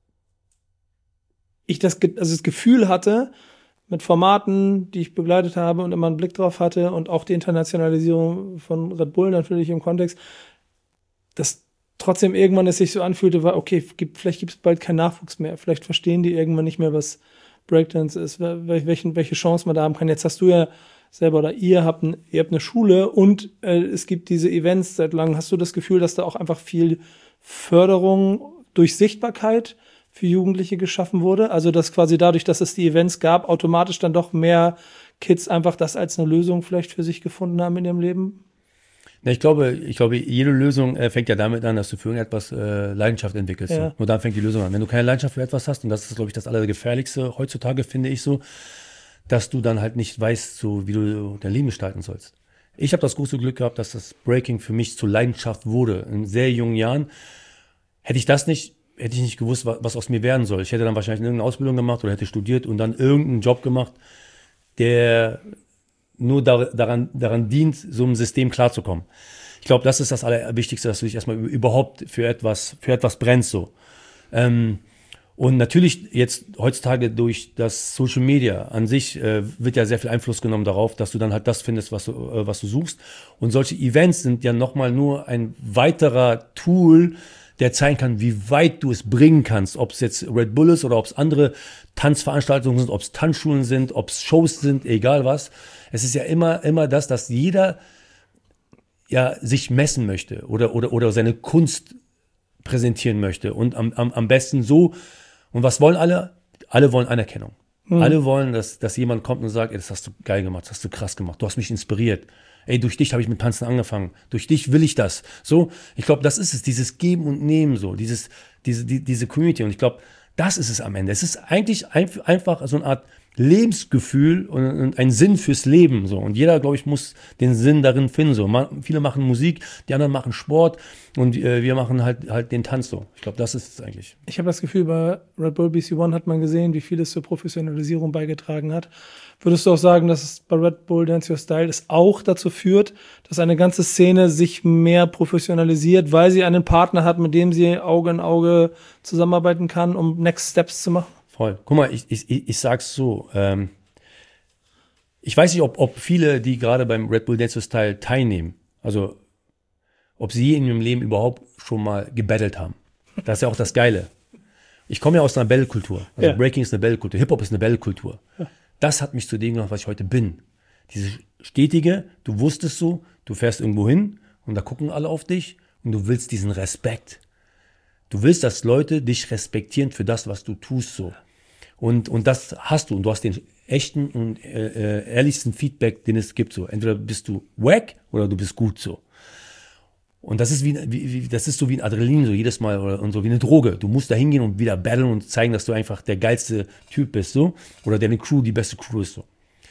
ich das, also das Gefühl hatte, mit Formaten, die ich begleitet habe und immer einen Blick drauf hatte und auch die Internationalisierung von Red Bull natürlich im Kontext, dass trotzdem irgendwann es sich so anfühlte, war, okay, gibt, vielleicht gibt es bald keinen Nachwuchs mehr. Vielleicht verstehen die irgendwann nicht mehr, was Breakdance ist, welche, welche Chance man da haben kann. Jetzt hast du ja selber oder ihr habt, ein, ihr habt eine Schule und äh, es gibt diese Events seit langem. Hast du das Gefühl, dass da auch einfach viel Förderung durch Sichtbarkeit für Jugendliche geschaffen wurde? Also dass quasi dadurch, dass es die Events gab, automatisch dann doch mehr Kids einfach das als eine Lösung vielleicht für sich gefunden haben in ihrem Leben? Ich glaube, ich glaube, jede Lösung äh, fängt ja damit an, dass du für irgendetwas äh, Leidenschaft entwickelst. Ja. So. Nur dann fängt die Lösung an. Wenn du keine Leidenschaft für etwas hast, und das ist, glaube ich, das Allergefährlichste heutzutage, finde ich so, dass du dann halt nicht weißt, so wie du dein Leben gestalten sollst. Ich habe das große Glück gehabt, dass das Breaking für mich zur Leidenschaft wurde. In sehr jungen Jahren. Hätte ich das nicht, hätte ich nicht gewusst, was, was aus mir werden soll. Ich hätte dann wahrscheinlich irgendeine Ausbildung gemacht oder hätte studiert und dann irgendeinen Job gemacht, der nur da, daran, daran dient, so einem System klarzukommen. Ich glaube, das ist das Allerwichtigste, dass du dich erstmal überhaupt für etwas, für etwas brennst, so. Ähm, und natürlich jetzt heutzutage durch das Social Media an sich äh, wird ja sehr viel Einfluss genommen darauf, dass du dann halt das findest, was du, äh, was du suchst. Und solche Events sind ja nochmal nur ein weiterer Tool, der zeigen kann, wie weit du es bringen kannst. Ob es jetzt Red Bull ist oder ob es andere Tanzveranstaltungen sind, ob es Tanzschulen sind, ob es Shows sind, egal was. Es ist ja immer, immer das, dass jeder ja sich messen möchte oder, oder, oder seine Kunst präsentieren möchte. Und am, am, am besten so. Und was wollen alle? Alle wollen Anerkennung. Mhm. Alle wollen, dass, dass jemand kommt und sagt, ey, das hast du geil gemacht, das hast du krass gemacht, du hast mich inspiriert. Ey, durch dich habe ich mit Tanzen angefangen. Durch dich will ich das. So, ich glaube, das ist es, dieses Geben und Nehmen, so, dieses, diese, die, diese Community. Und ich glaube, das ist es am Ende. Es ist eigentlich ein, einfach so eine Art Lebensgefühl und ein Sinn fürs Leben. So. Und jeder, glaube ich, muss den Sinn darin finden. So. Man, viele machen Musik, die anderen machen Sport und äh, wir machen halt, halt den Tanz so. Ich glaube, das ist es eigentlich. Ich habe das Gefühl, bei Red Bull B C One hat man gesehen, wie viel es zur Professionalisierung beigetragen hat. Würdest du auch sagen, dass es bei Red Bull Dance Your Style es auch dazu führt, dass eine ganze Szene sich mehr professionalisiert, weil sie einen Partner hat, mit dem sie Auge in Auge zusammenarbeiten kann, um Next Steps zu machen? Voll. Guck mal, ich, ich, ich sag's so. Ähm, ich weiß nicht, ob, ob viele, die gerade beim Red Bull Dance Your Style teilnehmen, also ob sie je in ihrem Leben überhaupt schon mal gebattelt haben. Das ist ja auch das Geile. Ich komme ja aus einer Battle-Kultur. Also ja. Breaking ist eine Battle-Kultur, Hip-Hop ist eine Battle-Kultur. Ja. Das hat mich zu dem gemacht, was ich heute bin. Diese stetige, du wusstest so, du fährst irgendwo hin und da gucken alle auf dich und du willst diesen Respekt. Du willst, dass Leute dich respektieren für das, was du tust so. Und, und das hast du und du hast den echten und äh, äh, ehrlichsten Feedback, den es gibt so. Entweder bist du wack oder du bist gut so. Und das ist wie, wie, das ist so wie ein Adrenalin, so jedes Mal oder und so wie eine Droge. Du musst da hingehen und wieder battlen und zeigen, dass du einfach der geilste Typ bist, so. Oder deine Crew die beste Crew ist, so.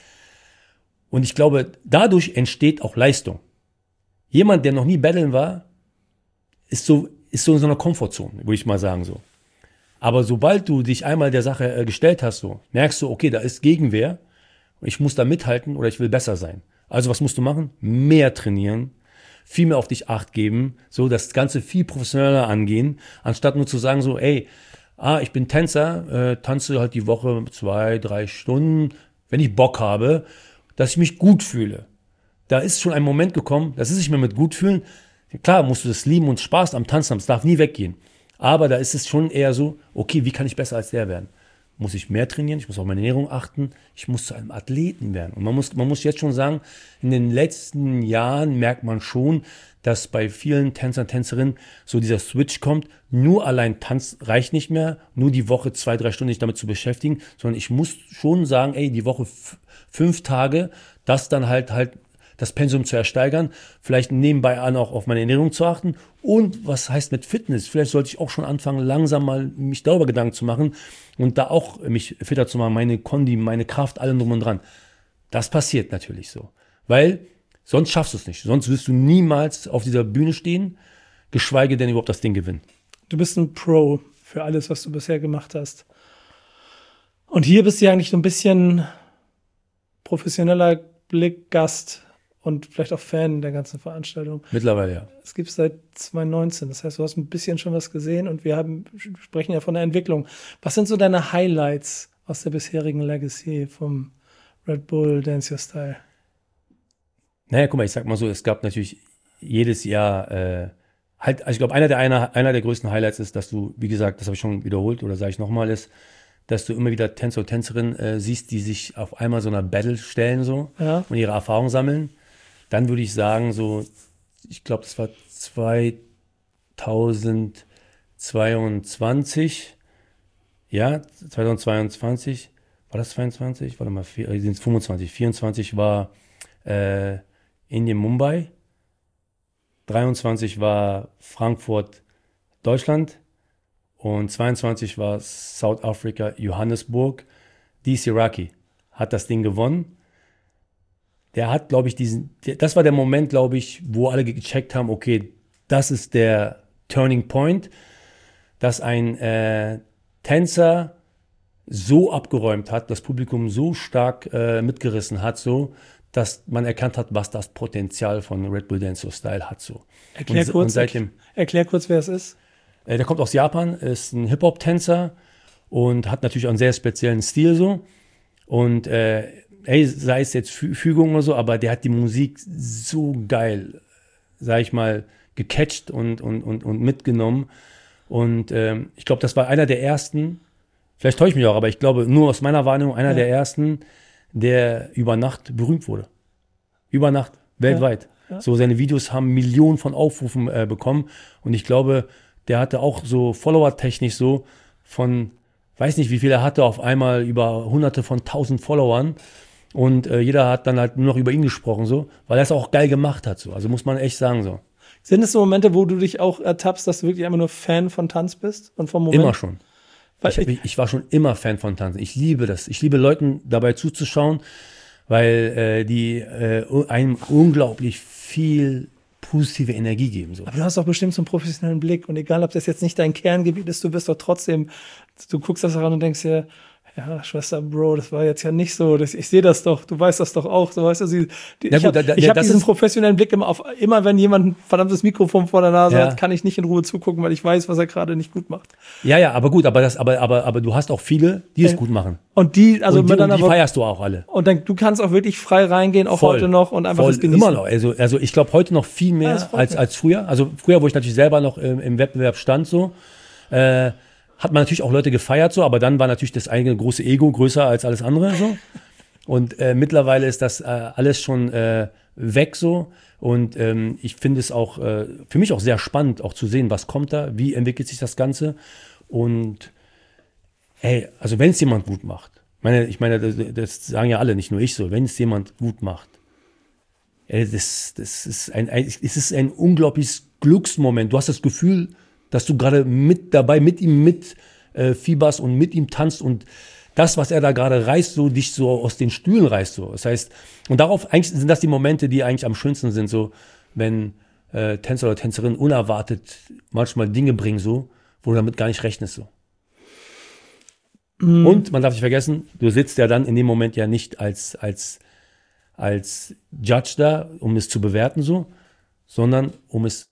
Und ich glaube, dadurch entsteht auch Leistung. Jemand, der noch nie battlen war, ist so, ist so in so einer Komfortzone, würde ich mal sagen, so. Aber sobald du dich einmal der Sache äh, gestellt hast, so, merkst du, okay, da ist Gegenwehr. Ich muss da mithalten oder ich will besser sein. Also was musst du machen? Mehr trainieren. Viel mehr auf dich Acht geben, so das Ganze viel professioneller angehen, anstatt nur zu sagen so, ey, ah, ich bin Tänzer, äh, tanze halt die Woche zwei, drei Stunden, wenn ich Bock habe, dass ich mich gut fühle. Da ist schon ein Moment gekommen, das ist nicht mehr mit gut fühlen. Klar musst du das lieben und Spaß am Tanzen haben, es darf nie weggehen. Aber da ist es schon eher so, okay, wie kann ich besser als der werden? Muss ich mehr trainieren, ich muss auf meine Ernährung achten, ich muss zu einem Athleten werden. Und man muss, man muss jetzt schon sagen, in den letzten Jahren merkt man schon, dass bei vielen Tänzern, Tänzerinnen so dieser Switch kommt, nur allein Tanz reicht nicht mehr, nur die Woche zwei, drei Stunden sich damit zu beschäftigen, sondern ich muss schon sagen, ey, die Woche f- fünf Tage, das dann halt halt das Pensum zu ersteigern, vielleicht nebenbei an auch auf meine Ernährung zu achten und was heißt mit Fitness? Vielleicht sollte ich auch schon anfangen, langsam mal mich darüber Gedanken zu machen und da auch mich fitter zu machen, meine Kondi, meine Kraft, allem drum und dran. Das passiert natürlich so, weil sonst schaffst du es nicht. Sonst wirst du niemals auf dieser Bühne stehen, geschweige denn überhaupt das Ding gewinnen. Du bist ein Pro für alles, was du bisher gemacht hast. Und hier bist du eigentlich so ein bisschen professioneller Blickgast und vielleicht auch Fan der ganzen Veranstaltung. Mittlerweile, ja. Es gibt es seit zwanzig neunzehn. Das heißt, du hast ein bisschen schon was gesehen und wir haben, sprechen ja von der Entwicklung. Was sind so deine Highlights aus der bisherigen Legacy vom Red Bull Dance Your Style? Naja, guck mal, ich sag mal so, es gab natürlich jedes Jahr, äh, halt, also ich glaube, einer der, einer, einer der größten Highlights ist, dass du, wie gesagt, das habe ich schon wiederholt oder sage ich nochmal, ist, dass du immer wieder Tänzer und Tänzerinnen äh, siehst, die sich auf einmal so einer Battle stellen so ja. und ihre Erfahrung sammeln. Dann würde ich sagen, so, ich glaube, das war zweitausendzweiundzwanzig, ja, zweitausendzweiundzwanzig, war das zweiundzwanzig? Warte mal, sind es fünfundzwanzig, vierundzwanzig war äh, Indien, Mumbai, dreiundzwanzig war Frankfurt, Deutschland und zweiundzwanzig war South Africa, Johannesburg. D C Raki hat das Ding gewonnen. Der hat, glaube ich, diesen, das war der Moment, glaube ich, wo alle gecheckt haben, okay, das ist der Turning Point, dass ein äh, Tänzer so abgeräumt hat, das Publikum so stark äh, mitgerissen hat, so, dass man erkannt hat, was das Potenzial von Red Bull Dance Your Style hat, so. Erklär, und, kurz, und seitdem, erklär kurz, wer es ist. Äh, der kommt aus Japan, ist ein Hip-Hop-Tänzer und hat natürlich auch einen sehr speziellen Stil, so. Und, äh, ey, sei es jetzt Fü- Fügung oder so, aber der hat die Musik so geil, sag ich mal, gecatcht und, und, und, und mitgenommen. Und ähm, ich glaube, das war einer der ersten, vielleicht täusche ich mich auch, aber ich glaube, nur aus meiner Wahrnehmung, einer ja. der ersten, der über Nacht berühmt wurde. Über Nacht, weltweit. Ja. Ja. So, seine Videos haben Millionen von Aufrufen äh, bekommen. Und ich glaube, der hatte auch so Follower-technisch so von, weiß nicht, wie viel er hatte, auf einmal über hunderte von tausend Followern. Und äh, jeder hat dann halt nur noch über ihn gesprochen, so, weil er es auch geil gemacht hat, so. Also muss man echt sagen, so. Sind es so Momente, wo du dich auch ertappst, dass du wirklich einfach nur Fan von Tanz bist und vom Moment? Immer schon. Ich, ich, ich war schon immer Fan von Tanzen. Ich liebe das. Ich liebe Leuten dabei zuzuschauen, weil äh, die äh, einem unglaublich viel positive Energie geben. So. Aber du hast doch bestimmt so einen professionellen Blick und egal, ob das jetzt nicht dein Kerngebiet ist, du bist doch trotzdem, du guckst das daran und denkst dir, ja, Schwester, Bro, das war jetzt ja nicht so. Das, ich sehe das doch, du weißt das doch auch. So, weißt du, sie, die, Ja, ich gut, habe da- da- hab das diesen ist- professionellen Blick immer auf, immer wenn jemand ein verdammtes Mikrofon vor der Nase Ja. hat, kann ich nicht in Ruhe zugucken, weil ich weiß, was er gerade nicht gut macht. Ja, ja, aber gut, aber, das, aber, aber, aber du hast auch viele, die es Ja. gut machen. Und die, also und die, und miteinander. die feierst du auch alle. Und dann, du kannst auch wirklich frei reingehen, auch Voll. heute noch und einfach Voll, das genießen. immer noch. Also, also ich glaube heute noch viel Ja, mehr das freut als, mich. als früher. Also früher, wo ich natürlich selber noch im, im Wettbewerb stand, so, äh, hat man natürlich auch Leute gefeiert, so, aber dann war natürlich das eigene große Ego größer als alles andere. So. Und äh, mittlerweile ist das äh, alles schon äh, weg so. Und ähm, ich finde es auch äh, für mich auch sehr spannend, auch zu sehen, was kommt da, wie entwickelt sich das Ganze. Und hey, also wenn es jemand gut macht, meine, ich meine, das, das sagen ja alle, nicht nur ich so, wenn es jemand gut macht, ey, das, das ist ein, ein, es ist ein unglaubliches Glücksmoment. Du hast das Gefühl, dass du gerade mit dabei, mit ihm mit äh, fieberst und mit ihm tanzt und das, was er da gerade reißt, so dich so aus den Stühlen reißt. So. Das heißt, und darauf eigentlich sind das die Momente, die eigentlich am schönsten sind, so wenn äh, Tänzer oder Tänzerinnen unerwartet manchmal Dinge bringen, so, wo du damit gar nicht rechnest. So. Mhm. Und man darf nicht vergessen, du sitzt ja dann in dem Moment ja nicht als, als, als Judge da, um es zu bewerten, so, sondern um es,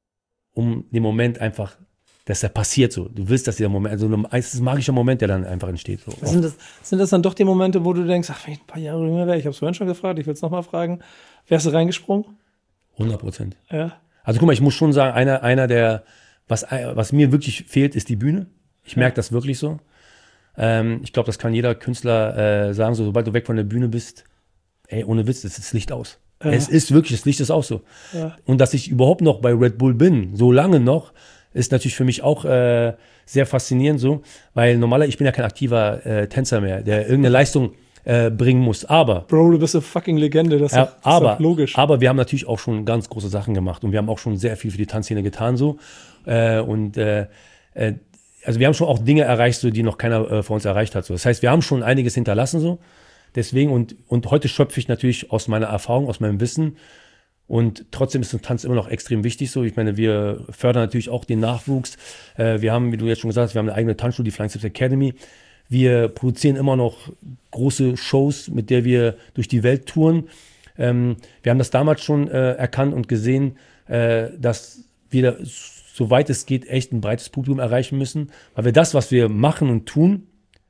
um den Moment einfach, dass er passiert so. Du willst, dass dieser Moment, also ein ist ein magischer Moment, der dann einfach entsteht. So. Sind das, sind das dann doch die Momente, wo du denkst, ach, wenn ich ein paar Jahre jünger wäre, ich habe es vorhin schon gefragt, ich will es nochmal fragen, wärst du reingesprungen? hundert Prozent. Ja. Also guck mal, ich muss schon sagen, einer, einer der, was, was mir wirklich fehlt, ist die Bühne. Ich merke das wirklich so. Ähm, ich glaube, das kann jeder Künstler äh, sagen, so, sobald du weg von der Bühne bist, ey, ohne Witz, ist das Licht aus. Ja. Es ist wirklich, das Licht ist auch so. Ja. Und dass ich überhaupt noch bei Red Bull bin, so lange noch, ist natürlich für mich auch äh, sehr faszinierend so, weil normalerweise, ich bin ja kein aktiver äh, Tänzer mehr, der irgendeine Leistung äh, bringen muss, aber Bro, du bist eine fucking Legende, das ist, ja, doch, das aber, ist doch logisch. aber wir haben natürlich auch schon ganz große Sachen gemacht und wir haben auch schon sehr viel für die Tanzszene getan so äh, und äh, äh, also wir haben schon auch Dinge erreicht, so, die noch keiner äh, vor uns erreicht hat. So. Das heißt, wir haben schon einiges hinterlassen so. Deswegen und, und heute schöpfe ich natürlich aus meiner Erfahrung, aus meinem Wissen. Und trotzdem ist ein Tanz immer noch extrem wichtig. So, ich meine, wir fördern natürlich auch den Nachwuchs. Äh, wir haben, wie du jetzt schon gesagt hast, wir haben eine eigene Tanzschule, die Flying Steps Academy. Wir produzieren immer noch große Shows, mit der wir durch die Welt touren. Ähm, wir haben das damals schon äh, erkannt und gesehen, äh, dass wir da, soweit es geht, echt ein breites Publikum erreichen müssen, weil wir das, was wir machen und tun,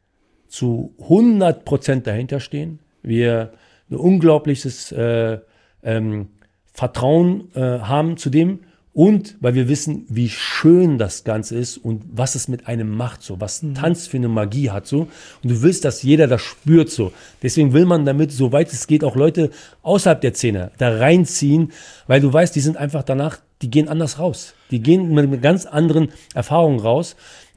zu hundert Prozent dahinter stehen. Wir ein unglaubliches äh, ähm, Vertrauen äh, haben zu dem und weil wir wissen, wie schön das Ganze ist und was es mit einem macht, so was mhm. Tanz für eine Magie hat, so. Und du willst, dass jeder das spürt, so. Deswegen will man damit, soweit es geht, auch Leute außerhalb der Szene da reinziehen, weil du weißt, die sind einfach danach, die gehen anders raus. Die gehen mit, mit ganz anderen Erfahrungen raus.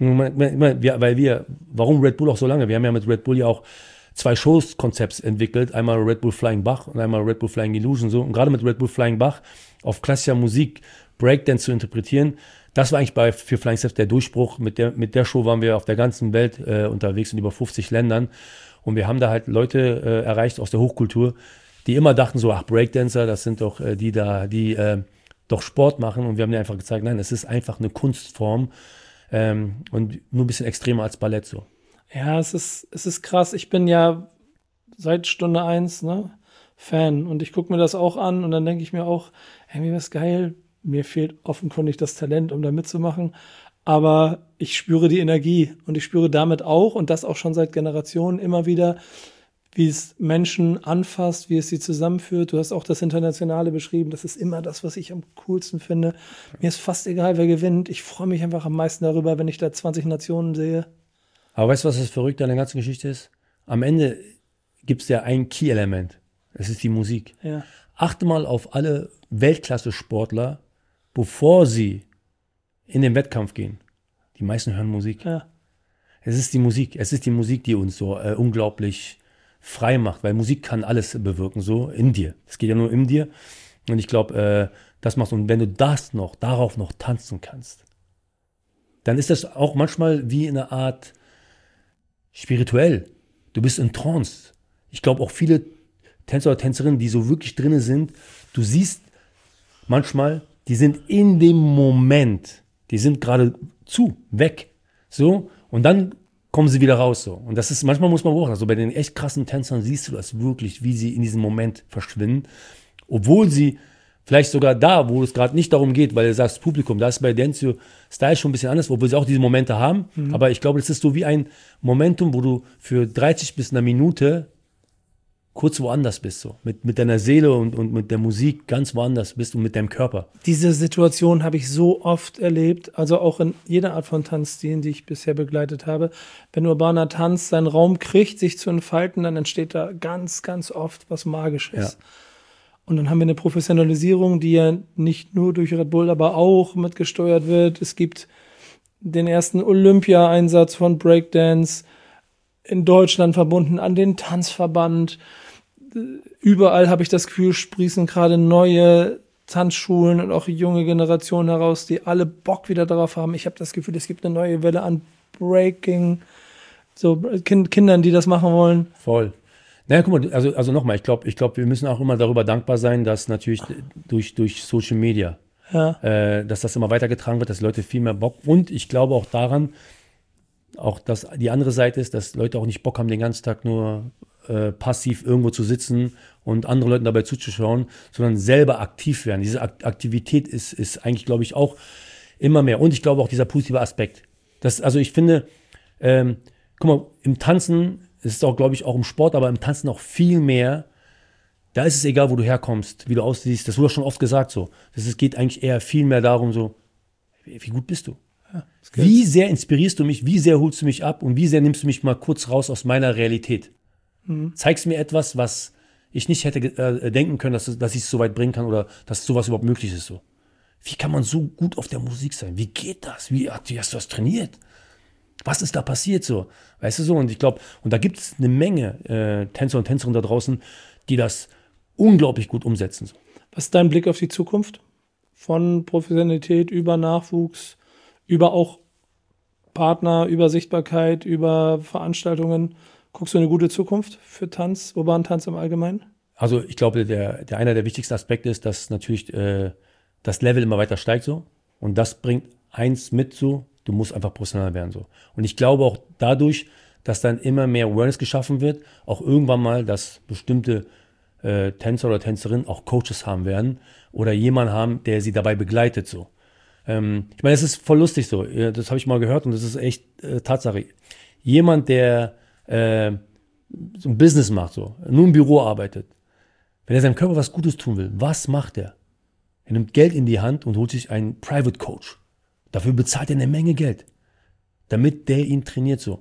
Weil wir, warum Red Bull auch so lange? Wir haben ja mit Red Bull ja auch zwei Shows-Konzepts entwickelt. Einmal Red Bull Flying Bach und einmal Red Bull Flying Illusion. So. Und gerade mit Red Bull Flying Bach auf klassischer Musik Breakdance zu interpretieren, das war eigentlich bei, für Flying Steps der Durchbruch. Mit der, mit der Show waren wir auf der ganzen Welt äh, unterwegs in über fünfzig Ländern. Und wir haben da halt Leute äh, erreicht aus der Hochkultur, die immer dachten so, ach, Breakdancer, das sind doch äh, die da, die äh, doch Sport machen. Und wir haben dir einfach gezeigt, nein, es ist einfach eine Kunstform ähm, und nur ein bisschen extremer als Ballett so. Ja, es ist, es ist krass. Ich bin ja seit Stunde eins, ne, Fan. Und ich gucke mir das auch an und dann denke ich mir auch, irgendwie was geil. Mir fehlt offenkundig das Talent, um da mitzumachen. Aber ich spüre die Energie und ich spüre damit auch, und das auch schon seit Generationen immer wieder, wie es Menschen anfasst, wie es sie zusammenführt. Du hast auch das Internationale beschrieben. Das ist immer das, was ich am coolsten finde. Mir ist fast egal, wer gewinnt. Ich freue mich einfach am meisten darüber, wenn ich da zwanzig Nationen sehe. Aber weißt du, was das Verrückte an der ganzen Geschichte ist? Am Ende gibt es ja ein Key-Element. Das ist die Musik. Ja. Achte mal auf alle Weltklasse-Sportler, bevor sie in den Wettkampf gehen. Die meisten hören Musik. Ja. Es ist die Musik. Es ist die Musik, die uns so äh, unglaublich frei macht, weil Musik kann alles bewirken, so in dir. Es geht ja nur in dir. Und ich glaube, äh, das machst du. Und wenn du das noch, darauf noch tanzen kannst, dann ist das auch manchmal wie eine Art spirituell. Du bist in Trance. Ich glaube auch viele Tänzer oder Tänzerinnen, die so wirklich drinne sind, du siehst manchmal, die sind in dem Moment, die sind gerade zu, weg. So, und dann kommen sie wieder raus so. Und das ist, manchmal muss man beobachten, also bei den echt krassen Tänzern siehst du das wirklich, wie sie in diesem Moment verschwinden, obwohl sie vielleicht sogar da, wo es gerade nicht darum geht, weil du sagst Publikum, da ist bei Dance Style schon ein bisschen anders, obwohl sie auch diese Momente haben, mhm. aber ich glaube, das ist so wie ein Momentum, wo du für dreißig bis eine Minute kurz woanders bist, so. Mit, mit deiner Seele und, und mit der Musik ganz woanders bist und mit deinem Körper. Diese Situation habe ich so oft erlebt, also auch in jeder Art von Tanzstilen, die ich bisher begleitet habe. Wenn urbaner Tanz seinen Raum kriegt, sich zu entfalten, dann entsteht da ganz, ganz oft was Magisches. Ja. Und dann haben wir eine Professionalisierung, die ja nicht nur durch Red Bull, aber auch mitgesteuert wird. Es gibt den ersten Olympia-Einsatz von Breakdance in Deutschland verbunden an den Tanzverband. Überall habe ich das Gefühl, sprießen gerade neue Tanzschulen und auch junge Generationen heraus, die alle Bock wieder darauf haben. Ich habe das Gefühl, es gibt eine neue Welle an Breaking, so kind, Kindern, die das machen wollen. Voll. Naja, guck mal, also, also nochmal, ich glaube, ich glaub, wir müssen auch immer darüber dankbar sein, dass natürlich durch, durch Social Media, ja. äh, dass das immer weitergetragen wird, dass Leute viel mehr Bock, und ich glaube auch daran, auch dass die andere Seite ist, dass Leute auch nicht Bock haben, den ganzen Tag nur äh, passiv irgendwo zu sitzen und anderen Leuten dabei zuzuschauen, sondern selber aktiv werden. Diese Ak- Aktivität ist, ist eigentlich, glaube ich, auch immer mehr. Und ich glaube auch dieser positive Aspekt. Das, also ich finde, ähm, guck mal, im Tanzen, es ist auch, glaube ich, auch im Sport, aber im Tanzen auch viel mehr, da ist es egal, wo du herkommst, wie du aussiehst. Das wurde schon oft gesagt so. Das, es geht eigentlich eher viel mehr darum so, wie, wie gut bist du? Ja, wie sehr inspirierst du mich, wie sehr holst du mich ab und wie sehr nimmst du mich mal kurz raus aus meiner Realität? Mhm. Zeigst mir etwas, was ich nicht hätte äh, denken können, dass, dass ich es so weit bringen kann oder dass sowas überhaupt möglich ist. So. Wie kann man so gut auf der Musik sein? Wie geht das? Wie, wie hast du das trainiert? Was ist da passiert so? Weißt du so? Und ich glaube, und da gibt es eine Menge äh, Tänzer und Tänzerinnen da draußen, die das unglaublich gut umsetzen. So. Was ist dein Blick auf die Zukunft? Von Professionalität über Nachwuchs, über auch Partner, über Sichtbarkeit, über Veranstaltungen. Guckst du eine gute Zukunft für Tanz, urbanen Tanz im Allgemeinen? Also ich glaube, der, der einer der wichtigsten Aspekte ist, dass natürlich äh, das Level immer weiter steigt so. Und das bringt eins mit so, du musst einfach professionell werden so. Und ich glaube auch dadurch, dass dann immer mehr Awareness geschaffen wird, auch irgendwann mal, dass bestimmte äh, Tänzer oder Tänzerinnen auch Coaches haben werden oder jemanden haben, der sie dabei begleitet so. Ähm, ich meine, es ist voll lustig so, das habe ich mal gehört und das ist echt äh, Tatsache. Jemand, der äh, so ein Business macht, so, nur im Büro arbeitet, wenn er seinem Körper was Gutes tun will, was macht er? Er nimmt Geld in die Hand und holt sich einen Private Coach. Dafür bezahlt er eine Menge Geld, damit der ihn trainiert so.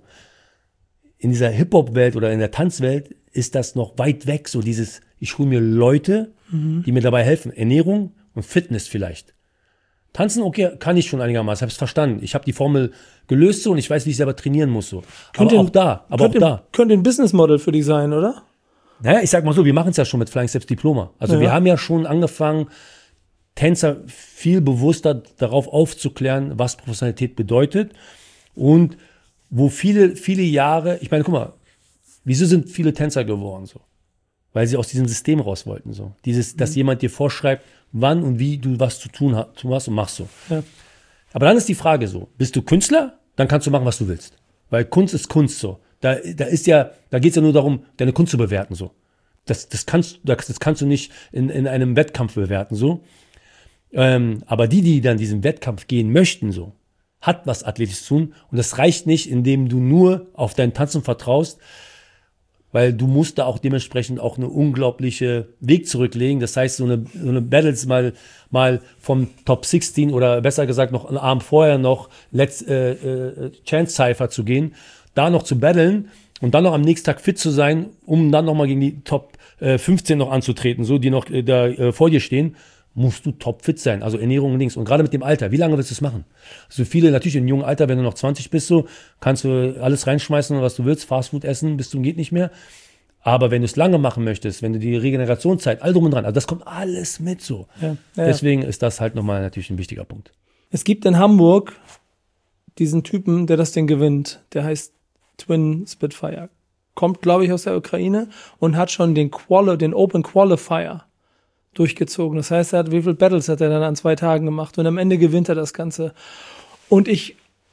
In dieser Hip-Hop-Welt oder in der Tanzwelt ist das noch weit weg, so dieses, ich hole mir Leute, mhm. die mir dabei helfen. Ernährung und Fitness vielleicht. Tanzen, okay, kann ich schon einigermaßen, habe es verstanden. Ich habe die Formel gelöst so und ich weiß, wie ich selber trainieren muss so. Könnte aber auch da, aber könnte, auch da. Könnte ein Business-Model für dich sein, oder? Naja, ich sag mal so, wir machen es ja schon mit Flying Steps Diploma. Also ja. wir haben ja schon angefangen, Tänzer viel bewusster darauf aufzuklären, was Professionalität bedeutet und wo viele, viele Jahre, ich meine, guck mal, wieso sind viele Tänzer geworden so? Weil sie aus diesem System raus wollten so. Dieses, mhm. dass jemand dir vorschreibt, wann und wie du was zu tun hast und machst so. Ja. Aber dann ist die Frage so, bist du Künstler? Dann kannst du machen, was du willst. Weil Kunst ist Kunst so. Da, da ist ja, da geht es ja nur darum, deine Kunst zu bewerten so. Das, das kannst, das kannst du nicht in, in einem Wettkampf bewerten so. Ähm, aber die, die dann diesen Wettkampf gehen möchten so, hat was Athletisches zu tun und das reicht nicht, indem du nur auf dein Tanzen vertraust, weil du musst da auch dementsprechend auch eine unglaubliche Weg zurücklegen. Das heißt, so eine, so eine Battles mal, mal vom Top sechzehn oder besser gesagt noch einen Abend vorher noch Let's äh, äh, Chance Cypher zu gehen, da noch zu battlen und dann noch am nächsten Tag fit zu sein, um dann nochmal gegen die Top äh, fünfzehn noch anzutreten, so die noch äh, da äh, vor dir stehen, musst du topfit sein. Also Ernährung und Dings. Und gerade mit dem Alter, wie lange willst du es machen? Also viele, natürlich im jungen Alter, wenn du noch zwanzig bist, so, kannst du alles reinschmeißen, was du willst, Fastfood essen, bis zum geht nicht mehr. Aber wenn du es lange machen möchtest, wenn du die Regenerationszeit, all drum und dran, also das kommt alles mit so. Ja, ja, Deswegen ist das halt nochmal natürlich ein wichtiger Punkt. Es gibt in Hamburg diesen Typen, der das Ding gewinnt. Der heißt Twin Spitfire. Kommt, glaube ich, aus der Ukraine und hat schon den, Quali- den Open Qualifier durchgezogen. Das heißt, er hat, wie viele Battles hat er dann an zwei Tagen gemacht und am Ende gewinnt er das Ganze. Und ich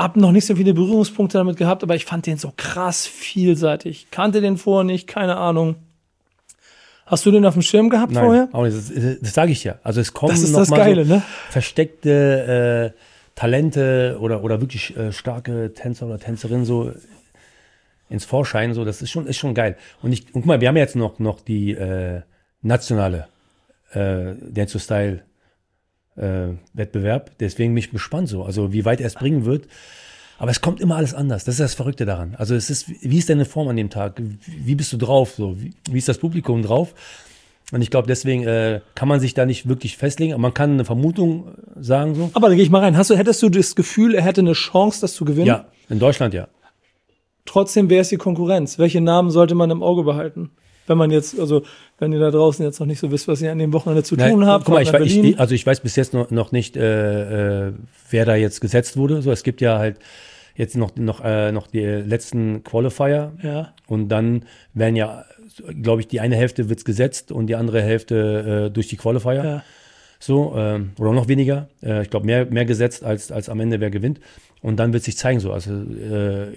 habe noch nicht so viele Berührungspunkte damit gehabt, aber ich fand den so krass vielseitig. Kannte den vorher nicht, keine Ahnung. Hast du den auf dem Schirm gehabt Nein, vorher? auch nicht. Das, das, das sage ich ja. Also es kommen Das ist noch das mal Geile, so ne? versteckte äh, Talente oder, oder wirklich äh, starke Tänzer oder Tänzerinnen so ins Vorschein. So, das ist schon, ist schon geil. Und, ich, und guck mal, wir haben jetzt noch, noch die äh, nationale äh, Dance to Style äh, Wettbewerb. Deswegen bin ich gespannt so. Also wie weit er es bringen wird. Aber es kommt immer alles anders. Das ist das Verrückte daran. Also es ist, wie ist deine Form an dem Tag? Wie bist du drauf? So, wie, wie ist das Publikum drauf? Und ich glaube, deswegen äh, kann man sich da nicht wirklich festlegen. Aber man kann eine Vermutung sagen so. Aber da gehe ich mal rein. Hast du, hättest du das Gefühl, er hätte eine Chance, das zu gewinnen? Ja, in Deutschland ja. Trotzdem wäre es die Konkurrenz. Welche Namen sollte man im Auge behalten? Wenn man jetzt, also wenn ihr da draußen jetzt noch nicht so wisst, was ihr an dem Wochenende zu tun Nein, habt. Guck mal, ich, fahrt nach ich, Berlin. ich, also ich weiß bis jetzt noch, noch nicht, äh, äh, wer da jetzt gesetzt wurde. So, es gibt ja halt jetzt noch, noch, äh, noch die letzten Qualifier. Ja. Und dann werden ja, glaube ich, die eine Hälfte wird gesetzt und die andere Hälfte äh, durch die Qualifier. Ja. So, ähm, oder noch weniger. Äh, ich glaube, mehr, mehr gesetzt als, als am Ende, wer gewinnt. Und dann wird sich zeigen, so. Also, äh,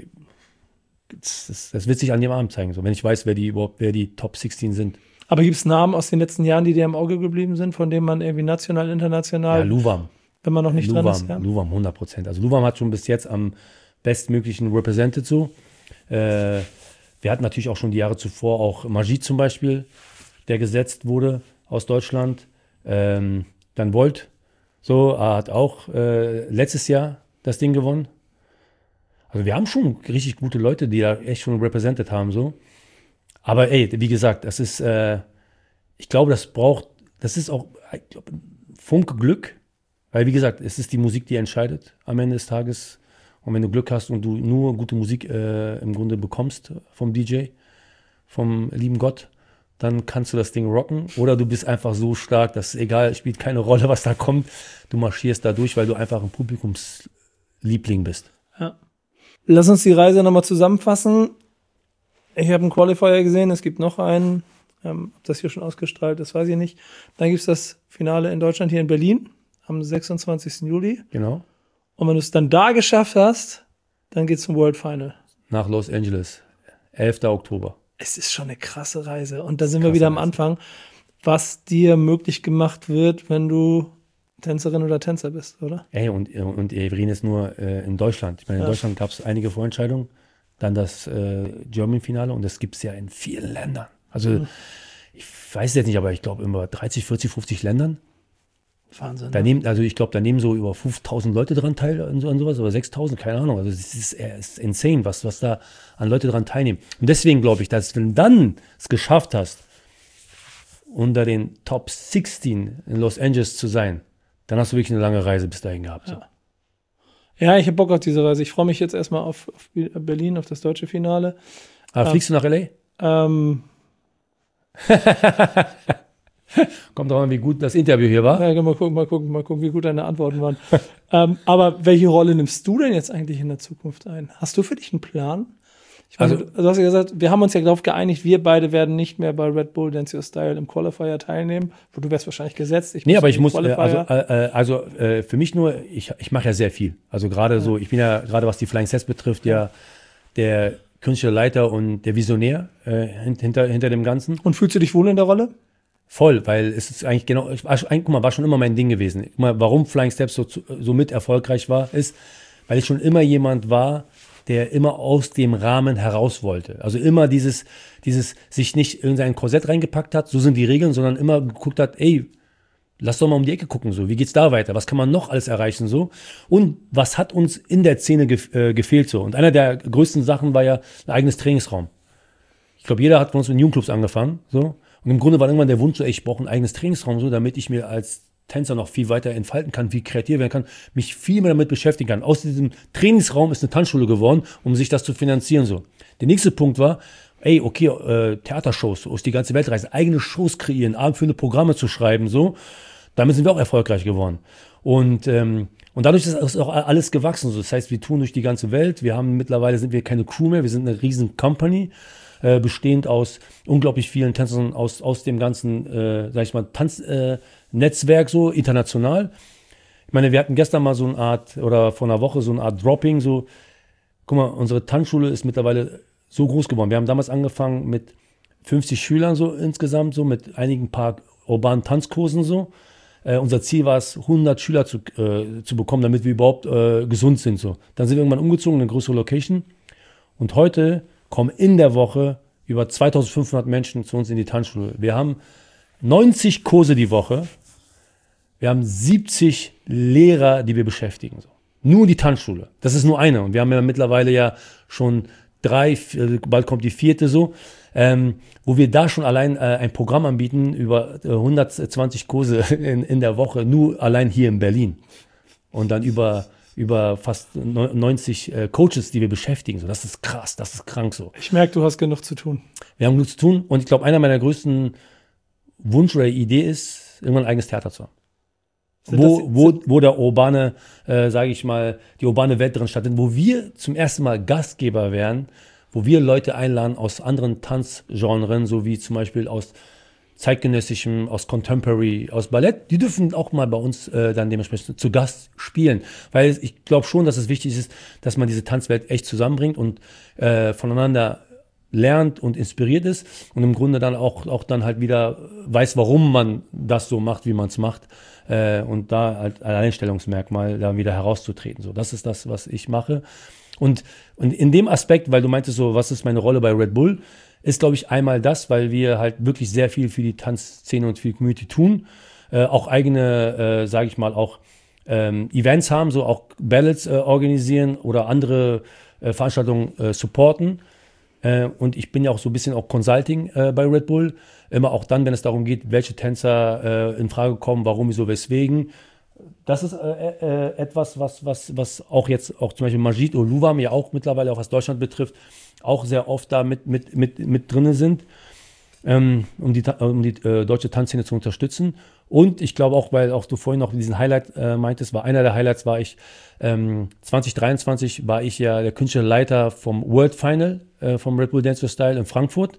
das, das wird sich an dem Abend zeigen, so. Wenn ich weiß, wer die überhaupt, wer die Top sechzehn sind. Aber gibt es Namen aus den letzten Jahren, die dir im Auge geblieben sind, von denen man irgendwie national, international, Ja, Luvam. wenn man noch nicht dran ist? Luvam, Ja? Luvam, hundert Prozent. Also Luvam hat schon bis jetzt am bestmöglichen represented so. Äh, wir hatten natürlich auch schon die Jahre zuvor auch Majid zum Beispiel, der gesetzt wurde aus Deutschland. Ähm, dann Volt, so, er hat auch äh, letztes Jahr das Ding gewonnen. Also wir haben schon richtig gute Leute, die da echt schon represented haben, so. Aber ey, wie gesagt, das ist, äh, ich glaube, das braucht, das ist auch, ich glaube, Funke Glück. Weil, wie gesagt, es ist die Musik, die entscheidet am Ende des Tages. Und wenn du Glück hast und du nur gute Musik äh, im Grunde bekommst vom D J, vom lieben Gott, dann kannst du das Ding rocken. Oder du bist einfach so stark, dass egal, spielt keine Rolle, was da kommt. Du marschierst da durch, weil du einfach ein Publikumsliebling bist. Ja. Lass uns die Reise nochmal zusammenfassen. Ich habe einen Qualifier gesehen, es gibt noch einen. Ähm, ob das hier schon ausgestrahlt ist, weiß ich nicht. Dann gibt es das Finale in Deutschland hier in Berlin am sechsundzwanzigsten Juli. Genau. Und wenn du es dann da geschafft hast, dann geht's zum World Final. Nach Los Angeles, elften Oktober. Es ist schon eine krasse Reise. Und da sind wir wieder am Anfang, was dir möglich gemacht wird, wenn du Tänzerin oder Tänzer bist, oder? Ey, und, und wir reden jetzt nur äh, in Deutschland. Ich meine, in Ja. Deutschland gab es einige Vorentscheidungen, dann das äh, German-Finale und das gibt es ja in vielen Ländern. Also Mhm. ich weiß jetzt nicht, aber ich glaube immer dreißig, vierzig, fünfzig Ländern. Wahnsinn. Da ne? nehmen, also ich glaube, da nehmen so über fünftausend Leute dran teil und so, und sowas, oder sechstausend, keine Ahnung. Also es ist, es ist insane, was, was da an Leute dran teilnehmen. Und deswegen glaube ich, dass wenn du dann es geschafft hast, unter den Top sechzehn in Los Angeles zu sein, dann hast du wirklich eine lange Reise bis dahin gehabt. So. Ja. Ja, ich habe Bock auf diese Reise. Ich freue mich jetzt erstmal auf, auf Berlin, auf das deutsche Finale. Aber fliegst du nach L A? Ähm, Kommt drauf an, wie gut das Interview hier war. ja, mal gucken, mal gucken, mal gucken, wie gut deine Antworten waren. ähm, aber welche Rolle nimmst du denn jetzt eigentlich in der Zukunft ein? Hast du für dich einen Plan? Ich meine, Also- du, du hast ja gesagt, wir haben uns ja darauf geeinigt, wir beide werden nicht mehr bei Red Bull Dance Your Style im Qualifier teilnehmen. Du wärst wahrscheinlich gesetzt. Nee, aber in ich den muss, äh, Qualifier. also, äh, also äh, für mich nur, ich, ich mache ja sehr viel. Also gerade so, ich bin ja, gerade was die Flying Sets betrifft, ja der künstliche Leiter und der Visionär äh, hinter, hinter dem Ganzen. Und fühlst du dich wohl in der Rolle? Voll, weil es ist eigentlich genau, ich, war- eigentlich, guck mal, war schon immer mein Ding gewesen. Guck mal, warum Flying Steps so, so mit erfolgreich war, ist, weil ich schon immer jemand war, der immer aus dem Rahmen heraus wollte. Also immer dieses, dieses, sich nicht in sein Korsett reingepackt hat, so sind die Regeln, sondern immer geguckt hat, ey, lass doch mal um die Ecke gucken, so, wie geht's da weiter, was kann man noch alles erreichen, so, und was hat uns in der Szene gef äh, gefehlt, so. Und einer der größten Sachen war ja ein eigenes Trainingsraum. Ich glaube, jeder hat von uns mit Jugendclubs angefangen, so. Und im Grunde war irgendwann der Wunsch so, ey, ich brauche ein eigenes Trainingsraum, so, damit ich mir als Tänzer noch viel weiter entfalten kann, viel kreativ werden kann, mich viel mehr damit beschäftigen kann. Aus diesem Trainingsraum ist eine Tanzschule geworden, um sich das zu finanzieren, so. Der nächste Punkt war, ey, okay, äh, Theatershows, so, aus die ganze Welt reisen, eigene Shows kreieren, abendfüllende Programme zu schreiben, so. Damit sind wir auch erfolgreich geworden. Und, ähm, und dadurch ist auch alles gewachsen, so. Das heißt, wir touren durch die ganze Welt. Wir haben mittlerweile sind wir keine Crew mehr, wir sind eine riesen Company, äh, bestehend aus unglaublich vielen Tänzern aus, aus dem ganzen, äh, sag ich mal, Tanznetzwerk, äh, so international. Ich meine, wir hatten gestern mal so eine Art, oder vor einer Woche so eine Art Dropping, so, guck mal, unsere Tanzschule ist mittlerweile so groß geworden. Wir haben damals angefangen mit fünfzig Schülern so insgesamt, so mit einigen paar urbanen Tanzkursen so. Äh, unser Ziel war es, hundert Schüler zu, äh, zu bekommen, damit wir überhaupt äh, gesund sind. So. Dann sind wir irgendwann umgezogen in eine größere Location. Und heute kommen in der Woche über zweitausendfünfhundert Menschen zu uns in die Tanzschule. Wir haben neunzig Kurse die Woche. Wir haben siebzig Lehrer, die wir beschäftigen. So. Nur die Tanzschule. Das ist nur eine. Und wir haben ja mittlerweile ja schon drei, vier, bald kommt die vierte so. Ähm, wo wir da schon allein äh, ein Programm anbieten über äh, hundertzwanzig Kurse in, in der Woche, nur allein hier in Berlin. Und dann über, über fast neunzig äh, Coaches, die wir beschäftigen. So, das ist krass, das ist krank so. Ich merke, du hast genug zu tun. Wir haben genug zu tun und ich glaube, einer meiner größten Wunsch oder Idee ist, irgendwann ein eigenes Theater zu haben. Sind Wo, das- wo, wo der urbane, äh, sage ich mal, die urbane Welt drin stattfindet, wo wir zum ersten Mal Gastgeber wären, wo wir Leute einladen aus anderen Tanzgenren, so wie zum Beispiel aus zeitgenössischem, aus Contemporary, aus Ballett, die dürfen auch mal bei uns äh, dann dementsprechend zu Gast spielen. Weil ich glaube schon, dass es wichtig ist, dass man diese Tanzwelt echt zusammenbringt und äh, voneinander lernt und inspiriert ist und im Grunde dann auch, auch dann halt wieder weiß, warum man das so macht, wie man es macht äh, und da halt ein Alleinstellungsmerkmal da wieder herauszutreten. So, das ist das, was ich mache. Und, und in dem Aspekt, weil du meintest so, was ist meine Rolle bei Red Bull, ist, glaube ich, einmal das, weil wir halt wirklich sehr viel für die Tanzszene und für die Community tun, äh, auch eigene, äh, sage ich mal, auch ähm, Events haben, so auch Battles äh, organisieren oder andere äh, Veranstaltungen äh, supporten. Äh, und ich bin ja auch so ein bisschen auch Consulting äh, bei Red Bull, immer auch dann, wenn es darum geht, welche Tänzer äh, in Frage kommen, warum, wieso, weswegen. Das ist äh, äh, etwas, was, was, was auch jetzt, auch zum Beispiel Majid oder Luwam ja auch mittlerweile, auch was Deutschland betrifft, auch sehr oft da mit, mit, mit, mit drin sind, ähm, um die, um die äh, deutsche Tanzszene zu unterstützen. Und ich glaube auch, weil auch du vorhin noch diesen Highlight äh, meintest, war einer der Highlights, war ich, ähm, zwanzig dreiundzwanzig war ich ja der künstlerische Leiter vom World Final äh, vom Red Bull Dance Your Style in Frankfurt.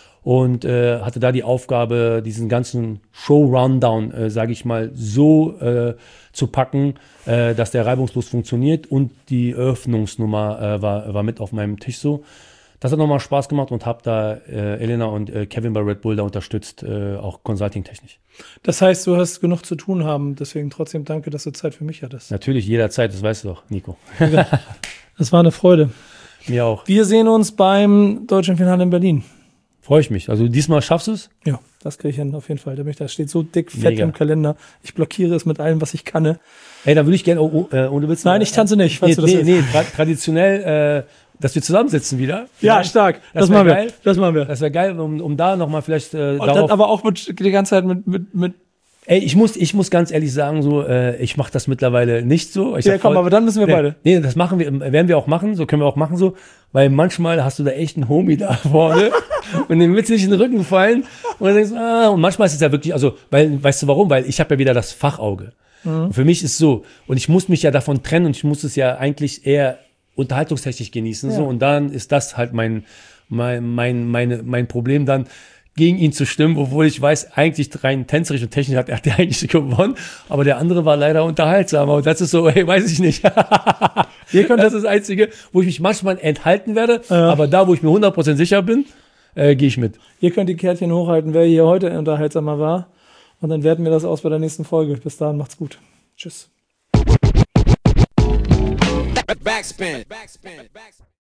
Und äh, hatte da die Aufgabe, diesen ganzen Show-Rundown, äh, sage ich mal, so äh, zu packen, äh, dass der reibungslos funktioniert. Und die Eröffnungsnummer äh, war, war mit auf meinem Tisch so. Das hat nochmal Spaß gemacht und habe da äh, Elena und äh, Kevin bei Red Bull da unterstützt, äh, auch consulting-technisch. Das heißt, du hast genug zu tun haben. Deswegen trotzdem danke, dass du Zeit für mich hattest. Natürlich, jederzeit, das weißt du doch, Nico. Das war eine Freude. Mir auch. Wir sehen uns beim deutschen Finale in Berlin. Freue ich mich. Also diesmal schaffst du es? Ja, das kriege ich hin, auf jeden Fall. Da bin ich- Das steht so dick, fett Mega. im Kalender. Ich blockiere es mit allem, was ich kann. Ey, da würde ich gerne, oh, oh, äh, ohne Witz. Nein, ich tanze nicht, falls Nee, du das nee, willst. nee, tra traditionell, äh, dass wir zusammensitzen wieder. Ja, Vielleicht. stark. Das, Das wär machen wir. geil. Das machen wir. Das wäre geil, um, um da nochmal vielleicht äh, Und darauf... dann aber auch mit, die ganze Zeit mit, mit, mit Ey, ich muss, ich muss ganz ehrlich sagen, so, äh, ich mache das mittlerweile nicht so. Ich Ja, hab komm, voll- aber dann müssen wir nee, beide. Nee, das machen wir, werden wir auch machen, so können wir auch machen so, weil manchmal hast du da echt einen Homie da vorne und dem willst du nicht in den Rücken fallen und dann denkst du, ah, und manchmal ist es ja wirklich, also, weil, weißt du warum? Weil ich habe ja wieder das Fachauge. Und für mich ist so, und ich muss mich ja davon trennen und ich muss es ja eigentlich eher unterhaltungstechnisch genießen, Ja. so, und dann ist das halt mein, mein, mein, meine, mein Problem dann, gegen ihn zu stimmen, obwohl ich weiß, eigentlich rein tänzerisch und technisch hat er hat der eigentlich gewonnen, aber der andere war leider unterhaltsamer und das ist so, hey, weiß ich nicht. Ihr könnt Das ist das Einzige, wo ich mich manchmal enthalten werde, Ja. aber da, wo ich mir hundert Prozent sicher bin, äh, gehe ich mit. Ihr könnt die Kärtchen hochhalten, wer hier heute unterhaltsamer war. Und dann werten wir das aus bei der nächsten Folge. Bis dahin, macht's gut. Tschüss. Backspin. Backspin. Backspin.